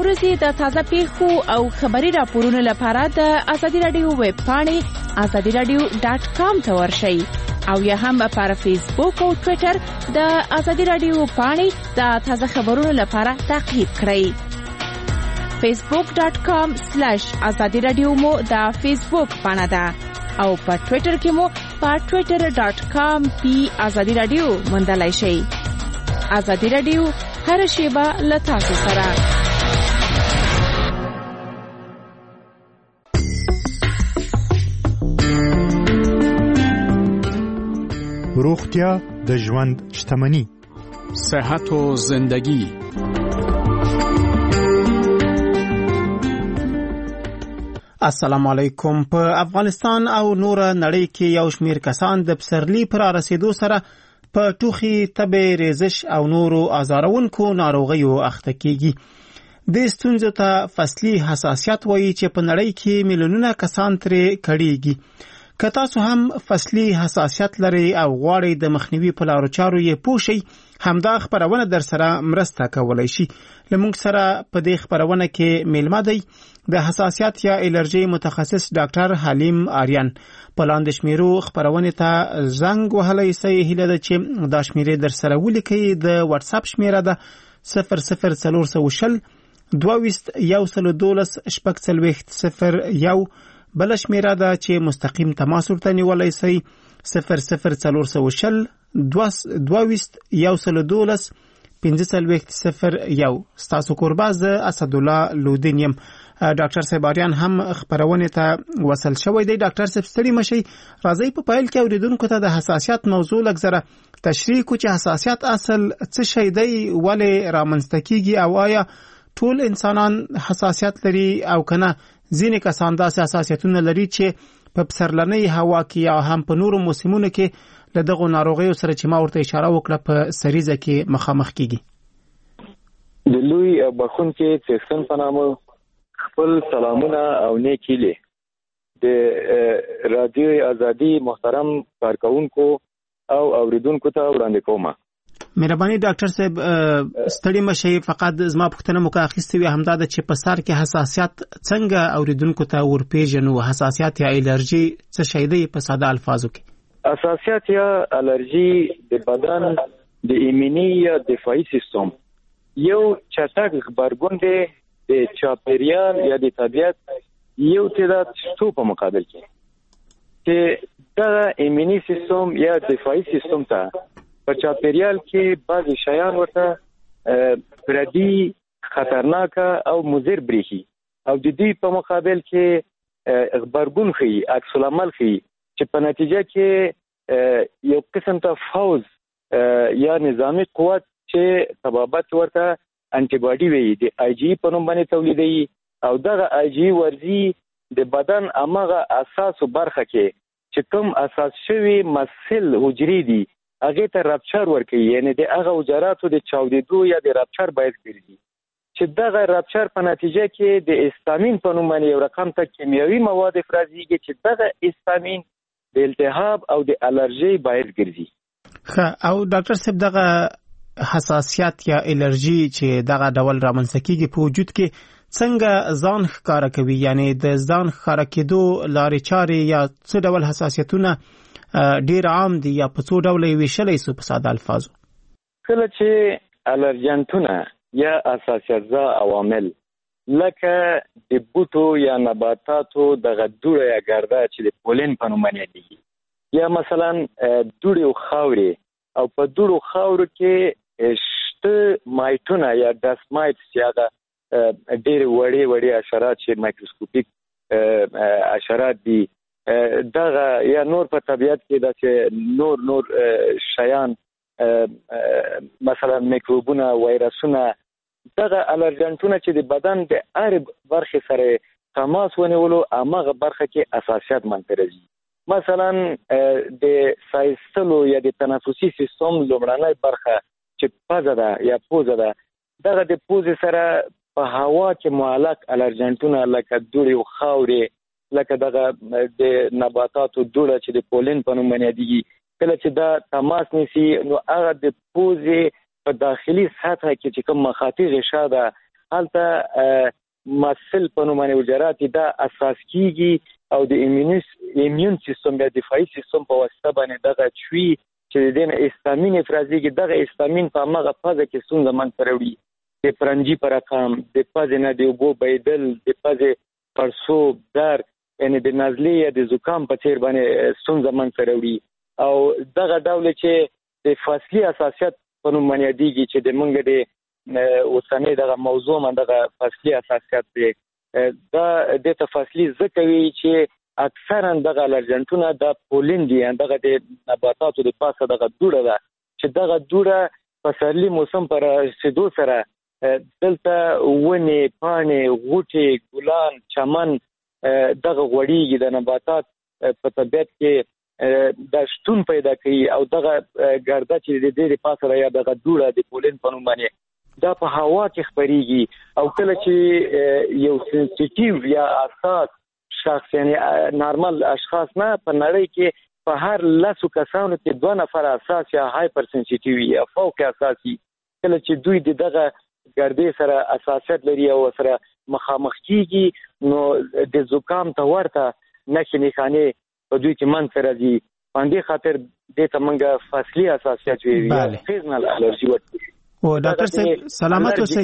ورځې د تازه پیښو او خبري راپورونو لپاره د ازادي رادیو ویب پاڼې azadiradio.com ته ورشئ او یا هم پر فیسبوک او ټوئیټر د ازادي رادیو پاڼې د تازه خبرونو لپاره تعقیب کړئ. facebook.com/azadiradio مو د فیسبوک پاڼه ده او په ټوئیټر کې مو په twitter.com/azadiradio موندلای شئ. ازادي رادیو هر شیبه له تاسو سره. روغتیا د ژوند شتمنی. صحت و زندگی. السلام علیکم. په افغانستان او نور نړۍ کې یو شمیر کسان د پسرلي پر رسیدو سره په ټوخي، تبه، ریزش او نورو آزارونکو ناروغیو اخته کیږي. د ستونزو ته فصلي حساسیت وایي چې په نړۍ کې میلیونونه کسان ترې کړيږي. که تاسو هم فصلي حساسیت لري او غواړئ د مخنیوي په لارو چارو یې پوه شئ، همدا خبرونه در سره مرسته کولای شي. لمونږ سره په دې خبرونه کې میلمه دی د حساسیت یا الرجی متخصص ډاکټر حلیم آریان. په لاندې شمیرو خبرونه ته زنګ وهلای شئ. هیله ده چې دا شمیرې در سره ولیکئ. د واتس اپ شمیره ده 00420 22 112 04001. بل شمیره ده چې مستقیم تماس ورته نیولای شئ 00420 22 112 501. ستاسو قرباز اسد الله لودینیم. ډاکټر صاحباریان هم خبرونه ته وصل شوی دی. ډاکټر صاحب ستړي مشي، راځي په پایل کې اوریدونکو ته د حساسیت موضوع لږ تشریح کو چې حساسیت اصل څه شی دی، ولې رامنځته کیږي او آیا ټول انسانان حساسیت لري او کنه ځینې کسان داسې حساسیتونه لري چې په پسرلنۍ هوا کې یا هم په نورو موسمونو کې له دغو ناروغیو سره چې ما ورته اشاره وکړه په سریزه کې مخامخ کیږي. د لوی بخون کې څښتن په نامه خپل سلامونه او نیکی له د رادیو ازادي محترم کارکونکو او اوریدونکو ته وړاندې کوم. مهرباني ډاکټر صاحب ستړي مشي، فقط زما پوښتنه مو اخیستې وي همدا د چې په سر کې حساسیت څنګه اوریدونکو ته ورپېژنو. حساسیت یا الرجی څه شی دی په ساده الفاظو کې؟ حساسیت یا الرجی د بدن د ایمني یا دفاعي سیستم یو چټک غبرګون دی د چاپیریال یا د طبیعت یو تعداد شتو په مقابل کې چې دا ایمني سیستم یا دفاعي سیستم ته په چاپیریال کې بعضی شیان ورته پردي، خطرناک او مضر بریښي او د دې په مقابل کې غبرګون ښیي، عکس العمل ښیي چې په نتیجه کې یو قسم ته فوز یا نظامی قوت چې طبابت ورته انټي باډي وي د آی جی په نوم باندې تولیدوي او دغه آی جی ورزي د بدن امغه اساسو برخه کې چې کوم اساس شوی مسل حجري دي هغه ته رپچر ورکوي، یعنی د هغه حجراتو د چاودیدو یا د رپچر باعث ګرځي چې دغه رپچر په نتیجه کې د هیستامین په نوم باندې یو رقم ته کیمیاوي مواد افرازيږي چې دغه هیستامین د التهاب او د الرجی باعث ګرځي. او ډاکټر صاحب دغه حساسیت یا الرجی چې دغه ډول رامنځته کیږي په وجود کې څنګه ځان ښکارا کوي، یعنی د ځان ښکارا کېدو لارې چارې یا څه ډول حساسیتونه ډیر عام دي یا په څو ډول ویشلای سو په ساده الفاظو؟ کله چې الرجنټونه یا حساسیتزا عوامل لکه د بوټو یا نباتاتو د غدوړه یا ګرده چې د پولین په نوم یادېږي یا مثلا دوړې او خاورې او په دوړو خاورو کې شته مایټونه یا ډست مایټس یا ډېر وړي حشرات چې مایکروسکوپیک حشرات دي، دغه یا نور په طبیعت کې داسې نور شیان مثلا میکروبونه، وایرسونه، دغه الرجنټونه چې د بدن د هر برخې سره تماس ونیولو هغه برخه کې حساسیت منترځي. مثلا د سایستلو یا د تنفسي سیستم لومړنۍ برخه چې پزه ده یا پوزه ده، دغه د پوزې سره په هوا کې معلق الرجنټونه لکه دوړې او خاورې، لکه دغه د نباتاتو دوړه چې د پولین په نوم یادېږي، کله چې دا تماس نیسي نو هغه د پوزې په داخلي سطح کې چې کوم مخاطي غشا ده هلته مسل په نوم باندې حجرات دا اساس کیږي او د ایمیون سیستم یا دفاعي سیستم په واسطه باندې دغه چوي چې د هیستامین افرازي کې دغه هیستامین په هغه فازه کې ستونزه منځته راوړي د پرنجي پر رقم د پازې نه د اوبو بهیدل د پازې پړسوب درد یعنی د نزلې یا د زکام په څیر باندې ستونزه منځته راوړي او دغه ډول چې د فصلي حساسیت په نوم باندې دیږي چې د منګ د اوسنۍ دغه موضوع من دغه فصلي حساسیت دی دا د تفاصیل ذکروي چې اکثرا دغه الرجنټونه د پولین دي دغه د نباتاتو د پاسه دغه دوړه ده چې دغه دوړه په سرلي موسم پر رسیدو سره دلته ونې پاڼې غوټې ګلان چمن دغه غوړیږي د نباتات په طبیعت کې د شتون پیدا کوي او دغه ګرده چې د دې پاسه یا دغه دوړه د پولین په نوم باندې دا په هوا کې خپريږي او کله چې یو سنسټیټیو یا حساس شخص یعنی نارمل اشخاص نه په نړۍ کې په هر لاسو کسانو کې 2 نفر حساس یا هایپر سنسټیټیو یا فوق حساسي کله چې دوی دغه ګردې سره حساسیت لري او سره مخامخ کیږي نو د زکام ته ورته نښانې په دوی کې منځ راځي باندې خاطر د تمنګ فصلي حساسیت وي یا سیزنل الرجی ورته او ډاکټر صاحب سلامت اوسئ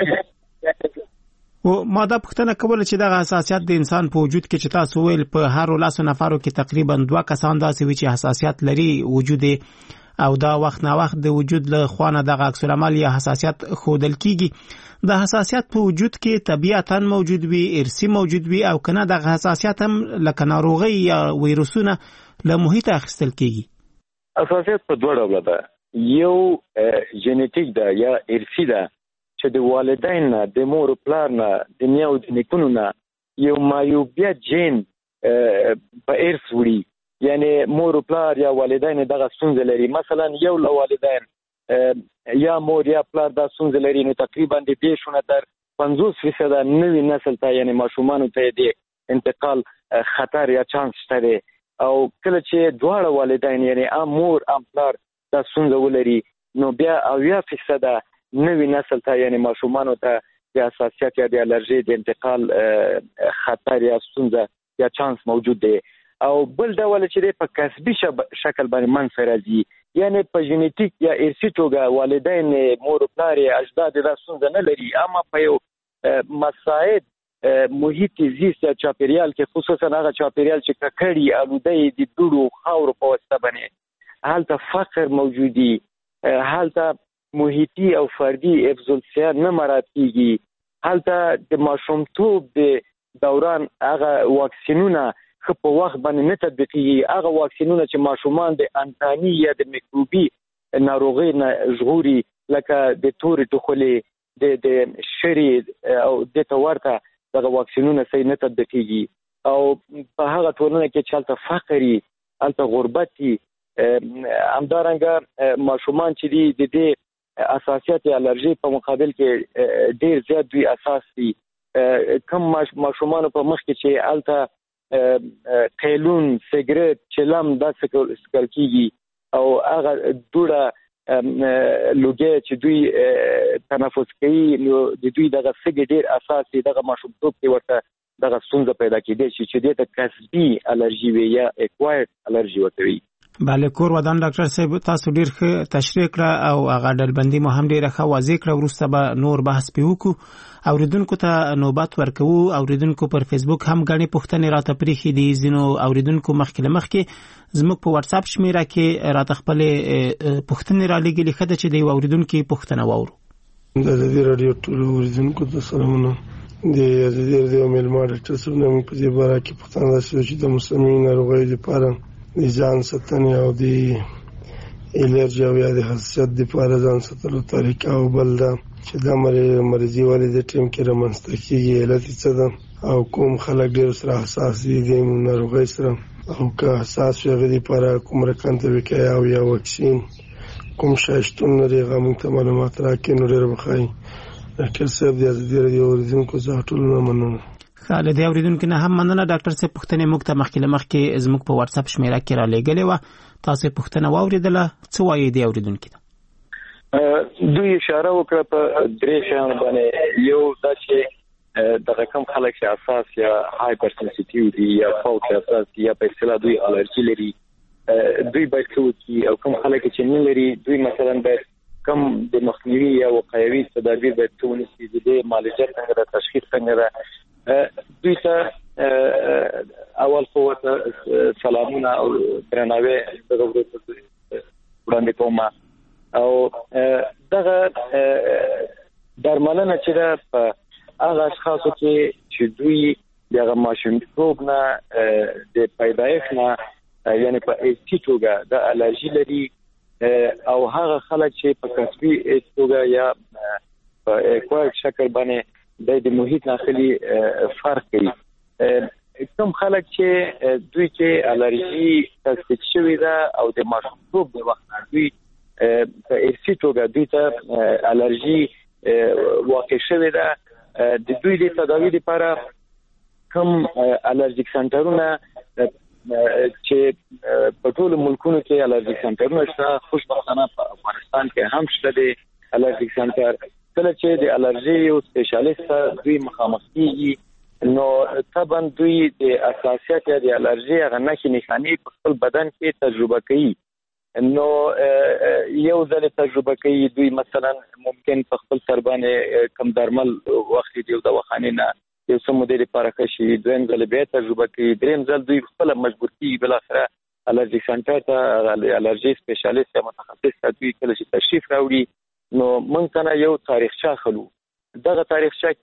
او ما دا پوښتنه کوله چې دغه حساسیت د انسان په وجود کې چې تاسو ویل په هر لاسو نفرو کې تقریبا 2 کسان داسې وي چې حساسیت لري وجود او دا وخت نه وخت د وجود له خوانه دغه عکس العمل یا حساسیت خودل کیږي د حساسیت په وجود کې طبيعتاً موجود وي ارثي موجود وي او کنه دغه حساسیت هم لکه ناروغي یا ویروسونه له محیط اخیستل کیږي حساسیت په 2 ډوله ده یو جنټیک ده یا ارثي ده چې د والدین نه د مور پلار نه د نیاو د نیکونو نه یو مایوبیا جین په ارث وړي یعنی مور پلار یا والدین دغه ستونزه لري مثلا یو له والدین یا مور یا پلار دا ستونزه لري نو تقریبا د 20 تر 50% نوې نسل ته یعنی ماشومان ته د انتقال خطر یا چانس شته او کله چې دواړه والدین یعنی ام مور ام پلار دا ستونزه ولري نو بیا 80% نوې نسل ته یعنی ماشومان ته د حساسیت یا د الرجی د انتقال خطر یا ستونزه یا چانس موجود دی او بل ډول چې په کسبي شکل باندې منځ راځي یعنی په جنټیک یا ارثي توګه والدین مور پلار اجداد دا ستونزه نه لري اما په یو مساعد محیط زیست یا چاپیریال کې خصوصا هغه چاپیریال چې ککړی آلوده د دوړو خاور په واسطه باندې حالته فقر موجودی حالته محیطي او فردي افضلسیه نه مراد کیږي حالته د ماشومتوب د دوران هغه واکسینونه په وخت باندې نه تطبیقیږي هغه واکسینونه چې ماشومان د انتانی یا د میکروبي ناروغي نه ژغوري لکه د تورې ټوخلې د شری او د تورته دغه واکسینونه صحیح نه تطبیقیږي او په هغه ټولنه کې چې حالته فقري حالته غربتي همدارنګه ماشومان چې دي د دې اساسيات الرجی په مقابل کې ډیر زیات دوی اساس دي کم ماشومان په مخ کې چې الته قیلون سیګریټ چلم د سکل کیږي او هغه دوړه لوګي چې دوی تنفس کوي نو د دوی دغه سګ ډیر اساسي دغه ماشومتوب کې ورته دغه ستونزه پیدا کېدای شي چې د کسبي الرجی وي یا اکوایرډ الرجی ورته وي بله کور ودان ډاکټر صاحب تاسو ډیر ښه تشریح کړه او هغه ډلبندي مو هم ډیره ښه واضح کړه وروسته به نور بحث پې وکړو اوریدونکو ته نوبت ورکوو اوریدونکو پر فیسبوک هم غني پوښتنې راته پریښې دي ځینو اوریدونکو مخکې زموږ په واتس اپ شمیره کې راته خپل پوښتنې را لګلې خده چې دی اوریدونکو پوښتنه وورو د دې رادیو ټول اوریدونکو ته سلامونه د دې ملما ډاکټر صاحب نوم په دې باره کې پوښتنه ده چې د مسلمانانو ناروغي لپاره د ځان ساتنې او د الرجی او د حساسیت لپاره ځان ساتلو طریقه او بل دا چې د مرضی والي د ټیم کې رامنځته کیږي علت څه ده او کوم خلک ډېر سره حساس دي د ناروغۍ سره او که حساس شوی لپاره کوم رقم ته وکیا او یا واکسین کوم شایستون لري غوښتل ته معلومات راکړي نو ډېر بخای ډاکټر صاحب د دې اوریدونکو زه ټول مننه خالد اوریدونکو نه هم مننه ډاکټر صاحب پوښتنه موږ ته مخکې زموږ په واتس اپ شمیره کې را لګلې و تاسو پوښتنه واوریدله څه وایي دی اوریدونکو دوی اشاره وکړه په درې شیانو باندې. یو دا چې دغه کم خلک چې اساس یا هایپر سنسټیو دي یا فوق اساس یا په اصطلاح دوی الرجی لري، دوی باید څه او کوم خلک چې نه لري دوی مثلا باید کم د مخنیوي یا وقایوي تدابیر باید ونیسي. د معالجه څنګه د تشخیص څنګه ده، دوی ته اول خو سلامونه او درناوی وړاندې کوم. او دغه درملنه چې ده په هغه اشخاصو کې چې دوی دغه ماشومتوب نه د پیدایښت نه یعنی په ایستی توګه د الرجی لري، او هغه خلک چې په کسبي توګه یا په کوم شکل باندې د محیط داخلي فرق کوي. کوم خلک چې دوی کې الرجی تثبیت شوی ده او د ماشومتوب د وخت دوی په ایستی توګه دوی ته الرجی واقع شوی ده، د دوی د تداوی لپاره کوم الرجیک سنټرونه چې په ټول ملکونو کې الرجیک سنټرونه شته، خوشبختانه په افغانستان کې هم شته د الرجیک سنټر. کله چې د الرجی یو سپیشلیست دوی مخامخ کیږي نو طبعا دوی د اساسیات یا د الرجی هغه نښې په خپل بدن کې تجربه کوي. نو یو ځل تجربه کوي دوی مثلا ممکن په خپل سر باندې کم درمل وخت دی د دواخانې نه یو څه مودې لپاره کشي، دویم ځل بیا تجربه کوي، دریم ځل دوی خپل مجبور کیږي بل اخره الرجی سنټر ته الرجی سپیشلیست یا متخصص ته دوی کله چې تشریف راوړي نو موږ ته یو تاریخچه خلو. دغه تاریخچه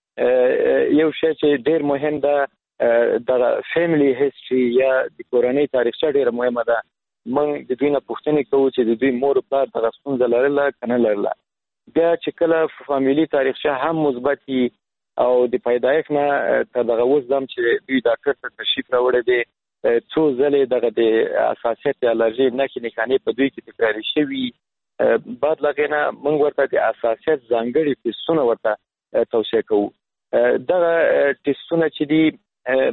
کې یو شی چې ډیر مهم ده د فیملی هیستوري یا د کورنۍ تاریخچه ډیره مهمه ده. موږ د دوی نه پوښتنه کوو چې د دوی مور پلار دغه ستونزه لرله کنه لرله. بیا چې کله فامیلی تاریخچه هم مثبت او د پیدایښت نه تر دغه اوس دم چې دوی ډاکټر ته تشریف راوړی دی څو ځلې دغه د اساسیت الرجی نښې په دوی کې تکراري شوي، بعد لغې نه موږ ورته د اساسیت ځانګړي ټیسټونه ورته توصیه کوو. دغه ټیسټونه چې دي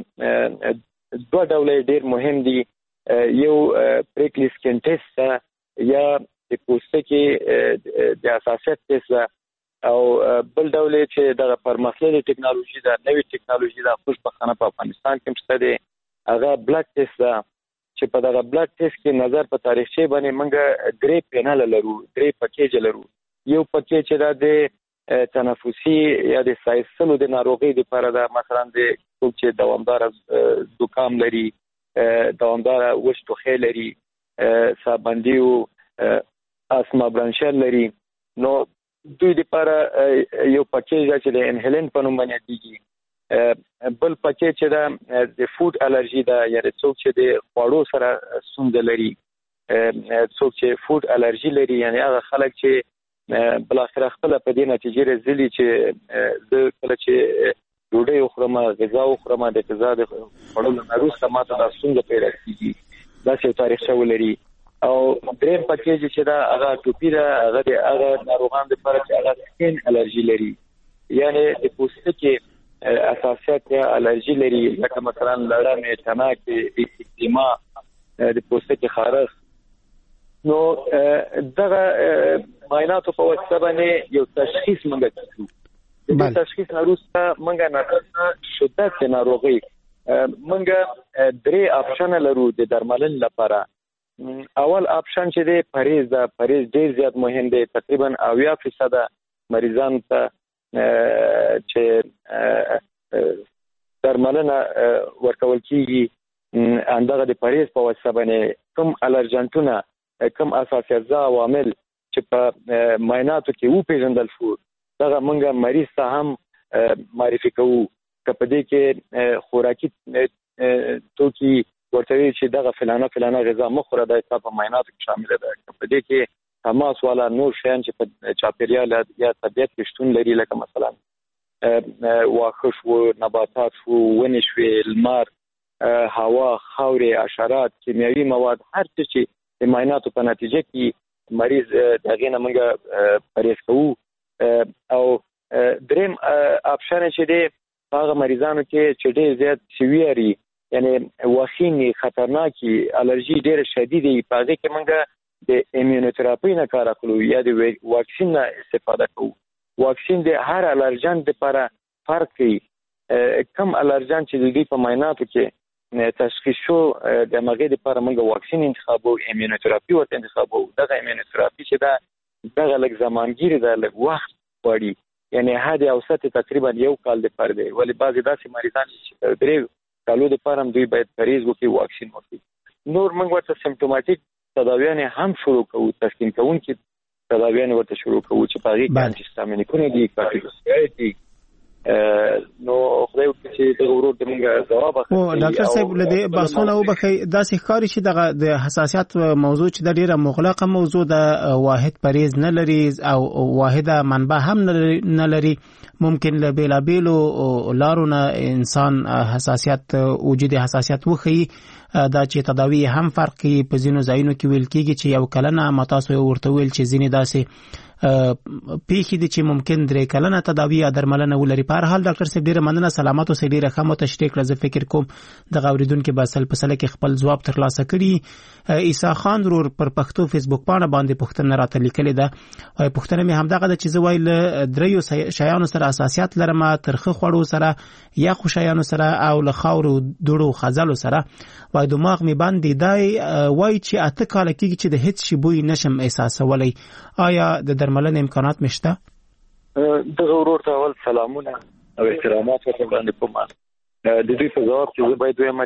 په دوه ډوله ډیر مهم دي، یو پریکلی سکین ټیسټ یا د پوستکي د اساسیت ټیسټ او بل ډول چې د پرمختللې ټکنالوژي د نوې ټکنالوژي د خوشبختانه په افغانستان کې شته دی هغه بلډ ټیسټ ده چې په دغه بلډ ټیسټ کې نظر په تاریخچه باندې موږ درې پینل لرو، درې پکیج لرو. یو پکیج چې د تنفسي یا د سایسلو د ناروغي لپاره ده، مثلا د څوک چې دوامدار زکام لري، دوامدار وچ ټوخی لري، سابندیو اسما برانشل لري، نو دوی لپاره یو پکیج چې د انهیلنت په نوم باندې کیږي. بل پکیج چې دا د فود الرجی ده، یعنی څوک چې د خوړو سره ستونزه لري، څوک چې فود الرجی لري، یعنی هغه خلک چې بل اخر خپل په دې نتیجې راځي چې د کله چې ډوډۍ خورم، غذا خورم، د غذا د خوړلو نه وروسته ماته د ستونزه پیدا کیږي، دا څه تاریخچه ولري. او دریم پکیج چې دا هغه ټوپی ده، هغه د هغه ناروغان لپاره چې هغه سکین الرجی لري، یعنی د پوستکي اساسیت یا الرجی لري، لکه مثلا لړم، تناکې، ایکزیما، د پوستکي خارښ. نو دغه معایناتو په واسطه باندې یو تشخیص موږ کوو. د تشخیص وروسته موږ نه شدت ناروغي موږ درې آپشن لرو د درملنې لپاره. اول آپشن چې دی پرهیز ده، پرهیز ډیر زیات مهم دی، تقریبا 80% مریضان ته چې درملنه ورکول کیږي اندغه د پرهیز په واسطه باندې کوم الرجنټونه، کوم اساسیات عوامل چې په معایناتو کې وپیژندل شو دغه موږ مریض ته هم معرفي کوو. که په دې کې خوراکي توکي ورته چې دغه فلانه غذا مخوره د حساب معایناتو کې شامل ده، په دې کې تماس والا نور شیان چې په چاپیریال یا طبیعت کې شتون لري، لکه مثلا واښه شو، نباتات شو، ونې شوې، لمر، هوا، خاورې، حشرات، کیمیاوي مواد، هر څه چې د معایناتو په نتیجه کې مریض دغه نه موږ پرهیز کوو. او دریم آپشن چې دی هغه مریضانو کې چې ډېر زیات سیویري یعنی وخیمي خطرناکي الرجی ډېر شدید دی، په دې کې موږ د ایمونوتراپي نه کار اخلو یا د واکسین نه استفاده کوو. واکسین د هر الرجن لپاره فرق کوي. کم الرجن چې د دوی په معایناتو کې تشخیص شو د هغې لپاره موږ واکسین انتخابو، ایمونوتراپي ورته انتخابو. دغه ایمونوتراپي چې دغه لږ زمانګیر ده، لږ وخت غواړي، یعنی حد اوسط تقریبا 1 کال لپاره دی. ولی بعضې داسې مریضان چې 3 کالو لپاره دوی باید پریز وکړي، واکسین وکړي. نور موږ ورته سیمپټوماتیک تداویان هم شروع کوو، تسکین کوونکي تداویان ورته شروع کوو چې په هغې کې انټیسټامینیکونه دي، کارټیکوسټیرویډ دي. نو خدای وکړي چې دغه ورور د موږ ځواب اخلي. ډاکټر صاحب له دې بحثونه وبخښئ، داسې ښکاري چې دغه د حساسیت موضوع چې د ډېره مغلقه موضوع ده، واحد پریز نه لري او واحده منبع هم نه لري. ممکن له بېلابېلو لارو نه انسان حساسیت وجود حساسیت وښيي. دا چې تداوی هم فرق کوي. په ځینو ځایونو کې ویل کېږي چې 1 کلنه، اما تاسو ورته ویل چې ځینې داسې پیښې دي چې ممکن 3 کلنه تداوی یا درملنه ولري. په هر حال ډاکټر صاحب ډېره مننه، سلامت اوسئ. ډېره ښه مو تشریح کړه. زه فکر کوم دغه اورېدونکي به سل په سله کې خپل ځواب ترلاسه کړي. عیسی خان ورور پر پښتو فیسبوک پاڼه باندې پوښتنه راته لیکلې ده. پوښتنه مې همدغه ده چې زه وایي له 3 شیانو سره حساسیت لرم، ترخه خوړو سره، یخو شیانو سره او له خاورو دوړو خځلو سره. وایي دماغ مې بند دی. وایي چې 8 کاله کېږي چې د هیڅ شي بوی نشم احساسولی. آیا د درملنې امکانات مشته؟ دغه ورور ته اول سلامونه او احترامات ورته وړاندې کوم. د دوی په ځواب کې زه باید وایم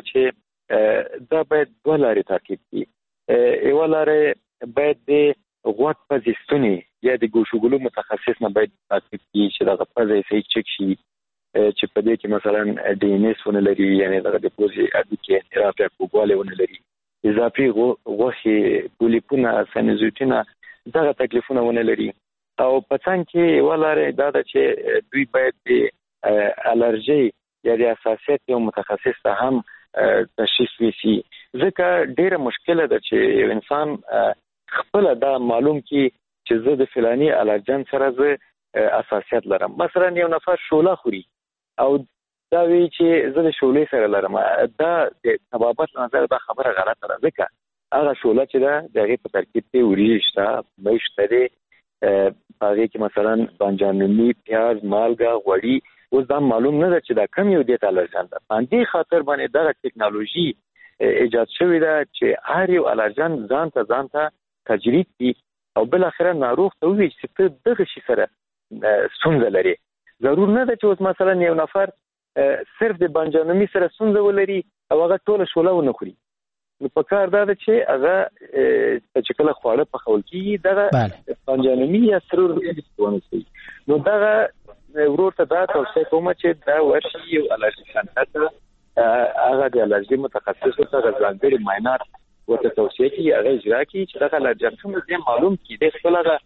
چې دا باید 2 لارې تعقیب کړي. یوه لاره باید د غوږ پزې ستونې یا د ګوشوګلو متخصص نه باید تعقیب کړي چې دغه پزه یې صحیح چک شي، چې په دې کې مثلا DNS ونه لري، یعنی دغه د پوزې هډوکي انحراف یا کوږوالی ونه لري، اضافي غوښې، پولیپونه، سنیزوټونه، دغه تکلیفونه ونه لري. او په څنګ کې یوه لاره دا ده چې دوی باید د الرژي یا د حساسیت یو متخصص ته هم تشخیص وشي، ځکه ډیره مشکله ده چې یو انسان خپل دا معلوم کی چې زه د فلانی الرجن سره زه حساسیت لرم. مثلا یو نفر شوله خوري او دا وی چې زه د شولې سره لرم، دا د طبابت نظر دا خبره غلطه ده، ځکه هغه شوله چې ده د هغې په ترکیب کې وریجې شته، می شته دی، په هغې کې مثلا بانجانوني، پیاز، مالګه، غوړي. اوس دا معلوم نه ده چې دا کم یو دې ته الرجن ده. په همدې خاطر باندې دغه ټکنالوژي ایجاد شوې ده چې هر یو الرجن ځان ته تجرید کړي او بالاخره ناروغ ته ووایي چې ته دغه شي سره ستونزه لري. ضرور نه ده چې اوس مثلا یو نفر صرف د بانجانوني سره ستونزه ولري او هغه ټوله شوله ونه خوري. نو په کار دا ده چې هغه چې کله خواړه پخول کېږي دغه بانجانوني یا سرور ونه خوري. نو دغه ورور ته دا توصیه کوم چې دا ورشي یو الرجي سنټر ته، هغه د الرجي متخصص ته ځانګړي معاینات ورته توصیه کوي، هغه اجرا کوي چې دغه الرجن څنګه معلوم کړي. د خپل هغه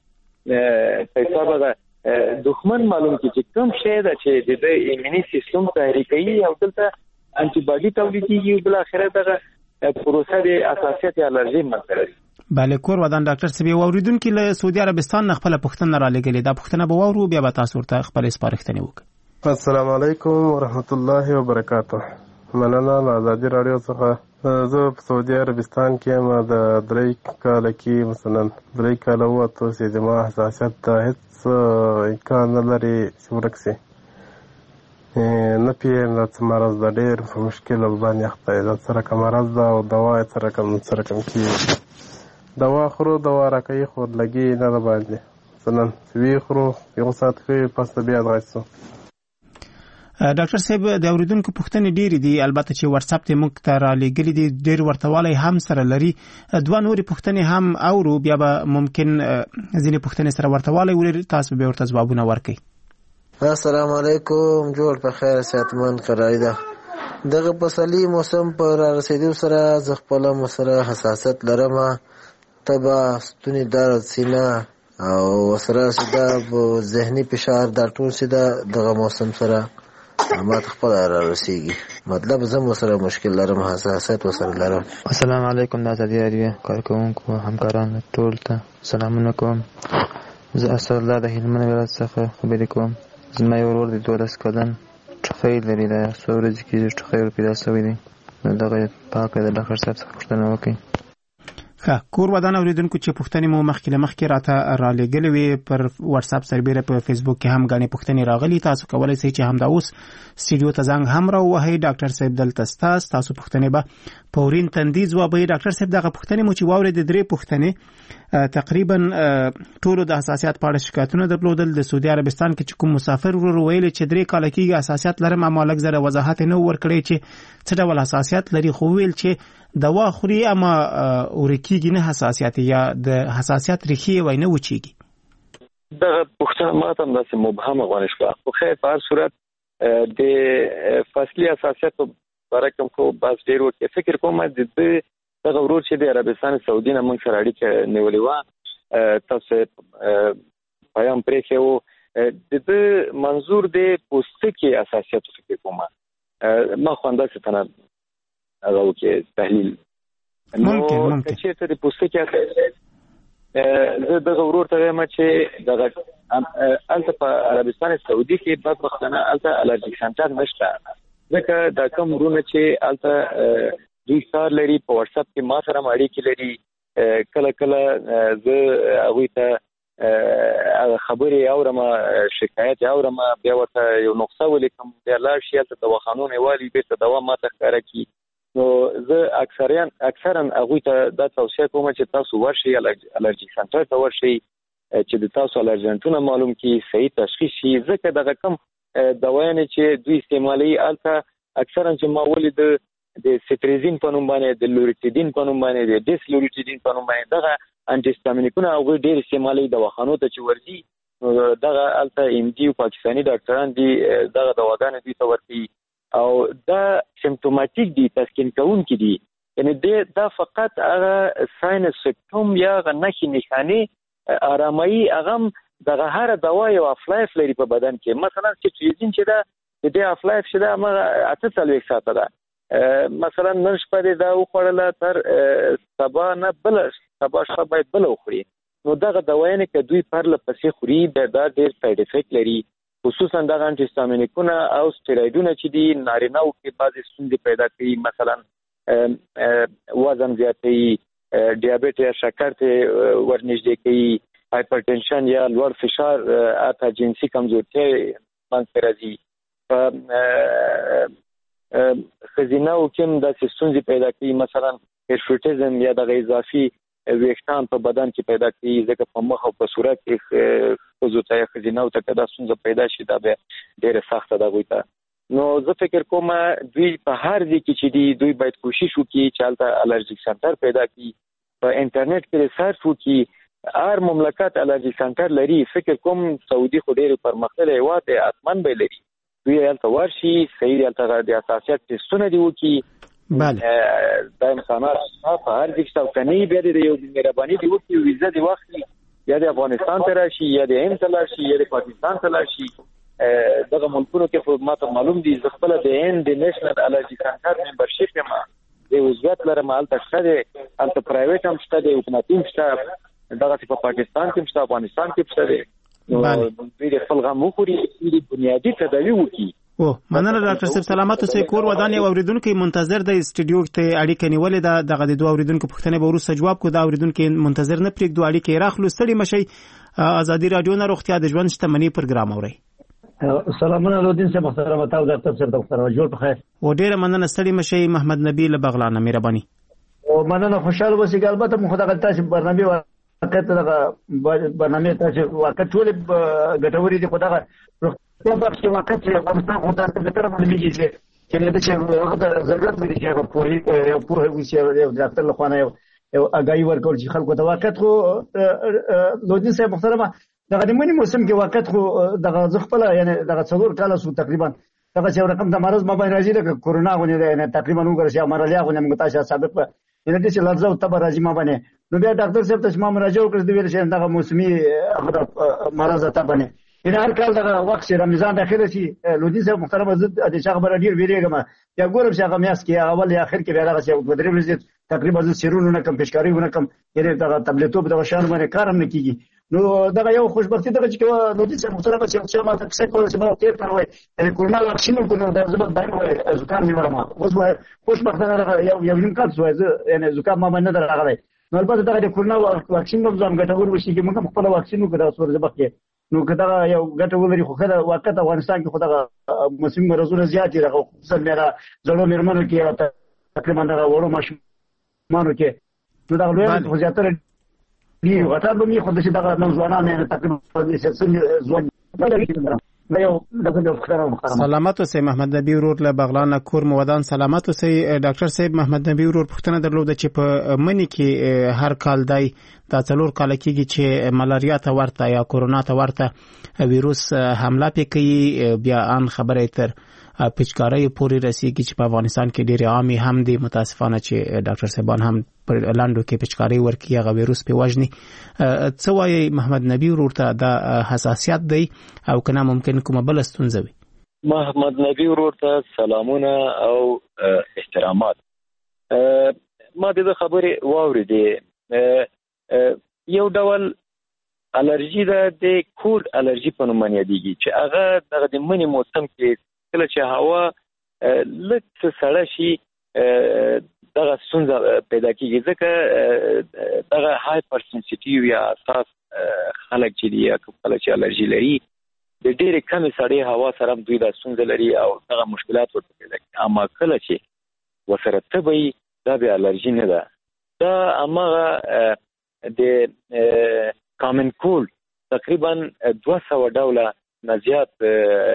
په حساب هغه دښمن معلوم کړي چې کوم شی ده چې د ایمني سیستم تحریکوي او دلته انټي باډي تولیدېږي او بالاخره دغه پروسه د حساسیت یا الرجي منځته راځي. بله کور ودان ډاکټر صاحب اوریدونکو له سعودي عربستان نه خپل پوښتنه را لګلې. دا پوښتنه به واورو بیا به تاسو ورته خپل سپارښتنه وکړئ. السلام علیکم ورحمت الله وبرکاته. مننه له ازادي راډیو څخه. زه په سعودي عربستان کې یم د 3 کاله کې، مثلا 3 کاله ووتو چې زما حساسیت ته هېڅ امکان نه لري چې ورک شي. نه پوهېږم دا څه مرض ده، ډېر په مشکل باندې اخته یم. دا څه رقم مرض ده او دوا یې څه رقم کېږي. دوا خورو، دوا راکوي، خو لګي نه ده باندې. مثلا وی خورو، یو ساعت ښه پس ته بیا دغه شو. ډاکټر صاحب د اوریدونکو پوښتنې ډېرې دي، البته چې واتساپ ته موږ ته را لېږلي دي، ډېر ورتوالی هم سره لري. 2 نورې پوښتنې هم اورو، بیا به ممکن ځینې پوښتنې سره ورتوالی ولري، تاسو به ورته ځوابونه ورکړئ. السلام علیکم، جوړ په خیر صحتمند قرار ده. دغه پسرلي موسم په را رسېدو سره زه خپله مسره حساسیت لرم، تبه، ستوني درد، سینه او سره سده ذهني فشار، دا ټول سده دغه موسم سره ما خپل را رسیږي. مطلب زه مسره مشکل لرم، حساسیت وسره لرم. السلام علیکم د ازادي راډیو کارکوونکو همکارانو ټول ته سلامونه کوم. زه اسدالله د هلمند ولایت څخه خبرې کوم. زما یو ورور د 12 کلن ټوخی لري، دا څو ورځې کېږي ټوخی ور پیدا شوی دی. نو دغه پاکه د ډاکټر صاحب څخه پوښتنه وکړئ. کور ودان اوریدونکو چې پوښتنې مو مخکې راته را لېږلې وي پر واتس اپ سربېره په فیسبوک کې هم غانې پوښتنې راغلي. تاسو کولای شئ چې همدا اوس سټوډیو ته زنګ هم راووهئ. ډاکټر صاحب دلته تاسو پوښتنې به په ورین تندیز وابئ. ډاکټر صاحب دغه پوښتنې مو چې واورېدې 3 پوښتنې تقریبا ټولو د حساسیت په اړه شکایتونه درلودل. د سعودي عربستان کې چې کوم مسافر ورو ویل چې 3 کال کېږي حساسیت لرم، اما لږ زره وضاحت نه ورکړی چې څه ډول حساسیت لري، خو ویل چې دوا خوري اما ورکیږي نه حساسیت یا د حساسیت ریښې وای نه وچیږي. دا پوښتنه ماته هم داسې مبهمه غوښنه شوه. خو خیر په هر صورت د فصلي حساسیت په اړه کوم خو بس ډیر وخت فکر کوم د دغه ورور چې د عربستان سعودي نه موږ سره اړیکه نیولې و، تاسو پیام پرې کېو د منظور د پوستکي حساسیت فکر کوم ما خوانده ستنه هغه کې تحلیل ممکن چې ته د پوستکي حساسیت زه دغه ورور ته وایم چې دغه الته په عربستان سعودي کې بدبختانه الته الرجیک سنټر نشته، ځکه دا کوم ورونه چې الته دوی کار لري په واتس اپ کې ما سره اړیکې لري، کله کله زه هغوی ته خبرې اورم، شکایت اورم، بیا ورته یو نقصه ولیکم، بیا لاړ شي هلته دواخانونه والي بیرته دوا ماته ښکاره کړي. نو زه اکثرا هغوی ته دا توصیه کوم چې تاسو ورشئ الرجیک سنټر ته ورشئ چې د تاسو الرجنټونه معلوم کړي، صحیح تشخیص شي، ځکه دغه کم دوايانې چې دوی استعمالوي الته اکثرا چې ما ولید د سټریزین په نوم باندې، د لوریټیدین په نوم باندې، د ډیس لوریټیدین په نوم باندې دغه انټیسټامینیکونه هغوی ډېر استعمالوي دواخانو ته چې ورځي. نو دغه الته ایم ډي او پاکستاني ډاکټران دي دغه دواګانې دوی ته ورکوي او دا سیمپټوماتیک دي، تسکین کوونکي دي، یعنی دا فقط هغه ساینس سیمپټوم یا هغه نښې نښانې آرامایي، هغه دغه هر دوا یو افلایف لري په بدن کې. مثلا سټریزین چې ده د دې افلایف چې ده همغه 48 ساعته ده، مثلا نن شپه دې دا وخوړله تر سبا نه بله سبا شپه باید بله وخوري. نو دغه دوايانې که دوی پرله پسې خوري دا ډېر ساید افیکټ لري، خصوصا دغه انټیسټامینیکونه او سټیرايډونه چې دي نارینه‌و کې بعضې ستونزې پیدا کوي، مثلا وزن زیاتوي، ډیابیټ یا شکر ته ورنږدې کوي، هایپرټنشن یا لوړ فشار، حتی جنسي کمزورتیا منځته راځي. په ښځینه‌و کې هم داسې ستونزې پیدا کوي، مثلا هرشوټیزم یا دغه اضافي ویښتان په بدن کې پیدا کوي، ځکه په مخ او په صورت کې ښځو ته یا ښځینه‌و ته که دا ستونزه پیدا شي دا بیا ډېره سخته ده هغوی ته. نو زه فکر کوم دوی په هر ځای کې چې دي دوی باید کوشش وکړي چې هلته الرجیک سنټر پیدا کړي، په انټرنیټ کې ریسرچ وکړي، هر مملکت الرجیک سنټر لري. فکر کوم سعودي خو ډېر پرمختللی هېواد دی، حتما به لري، دوی هلته ورشي، صحیح هلته د حساسیت ټسټونه دي وکړي. دا امکانات په هر ځای کې او که نه وي بیا د یو مهرباني دې وکړي، ویزه دې واخلي، یا د افغانستان ته راشي یا د هند ته لاړ شي یا د پاکستان ته لاړ شي. دغه ملکونو کې خو ماته معلوم دي، زه خپله د هند د نیشنل الرجیک سنټر ممبرشپ یم، د عضویت لرم، هلته شته دی، هلته پرایویټ هم شته دی، حکومتي هم شته، دغسې په پاکستان کې هم شته، افغانستان کې هم شته دی. نو دوی د خپل غم وخوري، دوی بنیادي تداوي وکړي. مننه ډاکټر صاحب، سلامت اوسئ. کور ودان یو اوریدونکي منتظر دی سټوډیو ته اړیکه نیولې ده، دغه د دوه اوریدونکو پوښتنې به وروسته جواب کړو. دا اوریدونکي منتظر نه پرېږدو، اړیکه یې راخلو. ستړي مشئ. ازادي راډیو نه روغتیا د ژوند شتمني پروګرام اورئ. سلامونه لودین صاحب، محترم تاسو ډاکټر صاحب محترم، جوړ په خیر. ډېره مننه. ستړي مشئ. محمد نبی له بغلانه، مهرباني. مننه، خوشاله اوسئ. البته موږ دغه تاسو برنامه تاسو وخت ټول ګټوري دي، خو دغه په بخښه وخت چې افغانستان خو تاسو به تر باندې میږي چې نه د چې هغه ضرورت لري چې په پوهه وشي یو ډاکټر له خوانه یو اگاهي ورکول چې خلکو ته وخت خو لودین صاحب محترمه دغه د منی موسم کې وخت خو دغه خپل یعنی دغه څلور کال سو تقریبا دغه چې رقم د مرز ما باندې راځي د کورونا غونې ده تقریبا وګورئ چې مرالیا غونې موږ تاسو سابق یعنی د څه لږه او تبر راځي ما باندې. نو بیا ډاکټر صاحب ته ما مراجعه وکړه، د ویل چې دغه موسمي مرز ته باندې ان هر کال دغه وخت چې رمضان داخله شي لودین صاحب محترمه زه د شغه بر ډیر ویریږم، یا ګورم چې هغه میاس کې اول یا اخر کې بیا دغه چې په درې ورځې تقریبا زه سیرونه کم پېشکاری ونه کم، یعنی دغه تبلیتوب دغه شان باندې کارم نه کیږي. نو دغه یو خوشبختی دغه چې لودین صاحب محترمه چې ما تاسو کول چې ما تیر پروي کورونا واکسین کو نو د زبر باندې زکام نیولم، اوس خوشبختانه یو نیم کال شوی، یعنی زکام ما باندې راغلی. نو البته دا د کورونا واکسین هم ځان ګټور وشي چې موږ خپل واکسین وکړو سور ځبکه نو کدا یو ګټور لري خو خدای واقعا افغانستان کې خدای موسمي مرزونه زیات دي خصوصا میرا زړو مرمنو کې تقریبا دا وړو ماشومانو کې نو دا لوی زیاتره دی وته به می خو د دغه نوځوانان نه تقریبا ځوان سلامت اوسئ محمد نبی ورور له بغلان کور مودان سلامت اوسئ ډاکټر صاحب محمد نبی ورور پوښتنه درلوده چې په منی کې هر کال دای دا 4 کال کېږي چې ملاریا ته ورته یا کورونا ته ورته ویروس حمله کوي بیا ان خبره تر پچکاري پوری رسیږي چې په افغانستان کې ډېر عامي هم دي متاسفانه چې ډاکټر صاحبان هم پر لاندو کې پچکاري ورکی هغه ویروس په وژني څه وایي محمد نبی ورور ته د حساسیت دی او کنه ممکن کومه بل ستونزه وي محمد نبی ورور ته سلامونه او احترامات ما د خبرې واورېدې یو ډول الرجی د کولډ الرجی په نوم یادېږي چې هغه د منی موسم کې کله چې هوا لږ سړه شي دغه ستونزه پیدا کیږي ځکه دغه هایپر سنسیټیو یا حساس خلک چې دي خلک چې الرجی لري د ډېرې کمې سړې هوا سره دوی دا ستونزه لري او دغه مشکلات ورته پیدا کوي اما کله چې ورسره تبعي دا به الرجی نه ده دا هماغه د کامن کولډ تقریبا 200 ډوله نه زیات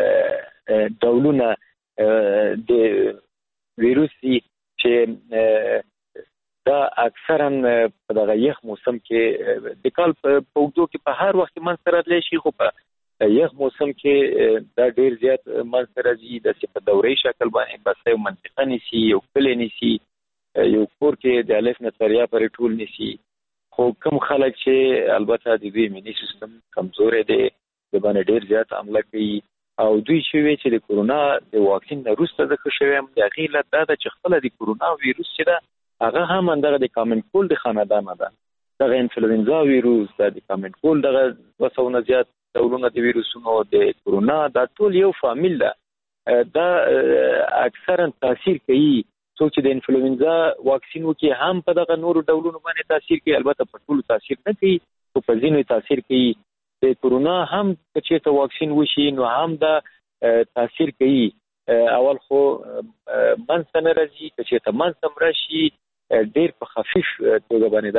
ډولونه د ویروسي چې دا اکثرا په دغه یخ موسم کې د کال په وګړو کې په هر وخت من سره لې شي خو په یخ موسم کې دا ډیر زیات من سره زی د په دوري شکل باندې بس یو منطقه نسی یو کلی نسی یو کور کې د الف نظریه پر ټول نسی خو کوم خلک چې البته د دې ایمنی سیستم کمزور دي د باندې ډیر زیات عمله کوي او دوی چې د کورونا د واکسین وروسته د خښویم د غیله د چخله د کورونا ویروس چې دا هغه هم اندغه د کامن کولډ خاندان ده دغه انفلوئنزا ویروس د کامن کولډ دغه 200 نه زیات ډولونه د ویروسونو د کورونا دا ټول یو فامیل ده دا اکثرا تاثیر کوي څوک چې د انفلوئنزا واکسین وکي هم په دغه نورو ډولونو باندې تاثیر کوي البته په ټول تاثیر نه کوي او په ځینو تاثیر کوي د کورونا هم چې ته واکسین وشي نو هم دا تاثیر کوي اول خو منځ نه راځي چې ته منځ راشي ډیر په خفیف توګه باندې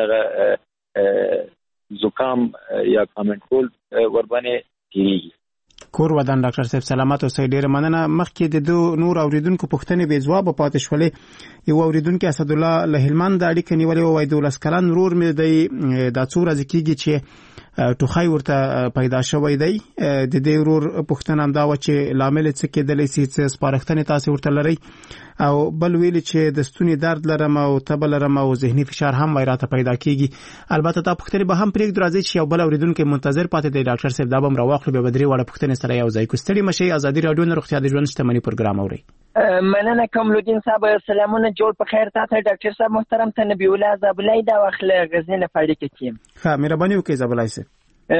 دغه زکام یا کامن کولډ ور باندې کیږي کور ودان ډاکټر صاحب سلامت اوسئ ډیر مننه مخکې د دوه نور اوریدونکو پوښتنې به جواب پاتې شولې یو اوریدونکو اسد الله له هلمند د اړیکې نیولې وای 12 کلن نور مې د څو ورځې کېږي چې ټوخی ورته پیدا شوی دی د دې ورور پوښتنه هم دا و چې لامل څه کېدلی سي چې سپارښتنې تاسو ورته لرئ او بل ویل چې د ستوني درد لرم او تب لرم او ذهني فشار هم وایراته پیدا کیږي البته دا پوښتنه به هم پرېږدو راځي چې یو بل اوریدونکو منتظر پاتې دی ډاکټر صاحب دا به راوخلو به بدري وړه پوښتنه سره یو ځای کوستړي مشي ازادي رادیو نه روغتیا د ژوند شتمنۍ پروګرام اوري مننه کمالدین صاحب سلامونه جوړ په خیر تاسو ډاکټر صاحب محترم ته نبی الله زابلای دا وخت غزنی نه فایده کتیم ها مهرباني وکړئ زابلای صاحب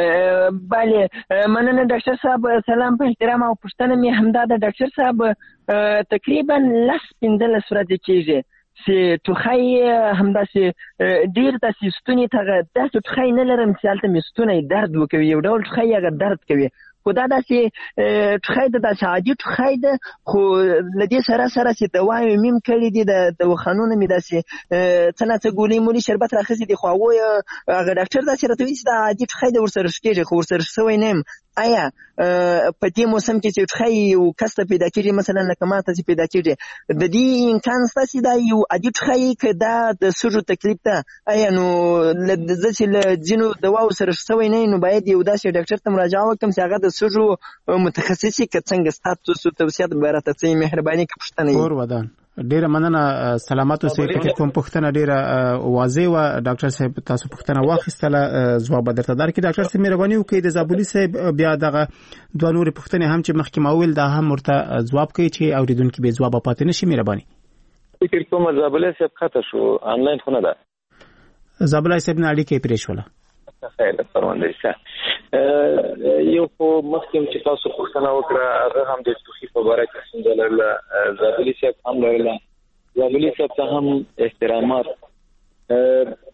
بله مننه ډاکټر صاحب سلام په احترام او پوښتنه می همدا د ډاکټر صاحب تقریبا 15 ورځې کېږي چې ټوخی همداسې ډیر داسې ستوني ته داسې ټوخی نه لرم چې هلته مې ستونی درد وکوي یو ډول ټوخی هغه درد کوي خو دا داسې ټوخی ده داسې عادي ټوخی ده خو له دې سره سره چې دوايي مې هم کړي دي د دواخانونو مې داسې څه نه څه ګولۍ مولي شربت راخیستي دي خو هغه ډاکټر داسې راته وایي چې دا عادي ټوخی ده ورسره شکېږي خو ورسره شوی نه یم آیا په دې موسم کې چې ټوخی یو کس ته پیدا کېږي مثلا لکه ما ته چې پیدا کېږي د دې امکان شته چې دا یو عادي ټوخی که دا د سږو تکلیف ده آیا نو زه چې له ځینو دواو سره شوی نه نو باید یو داسې ډاکټر ته مراجعه وکړم چې هغه د سږو متخصص که څنګه ستاسو توصیات به راته څه مهرباني که پوښتنه کور ودان ډیره مننه سلامت اوسئ چې کوم پوښتنه ډیره واضح و ډاکټر صاحب تاسو پوښتنه واخیستله ځواب درته درکړي ډاکټر صاحب مهرباني وکړئ د زابلي صاحب بیا دغه دوه نورې پوښتنې هم چې مخکې ما وویل دا هم ورته ځواب کوي چې اوریدونکي به ځواب پاتې نشي مهرباني فکر کوم زابلي صاحب خطا شو آنلاین خو نه ده زابلي صاحب نه اړیکه پرې شوله خیر پرونده شه یو خو مخکې چې تاسو پوښتنه وکړه هغه هم د ټوخي په اړه کې څنګه لرله زابلي صاحب هم لرله زابلي صاحب ته هم احترامات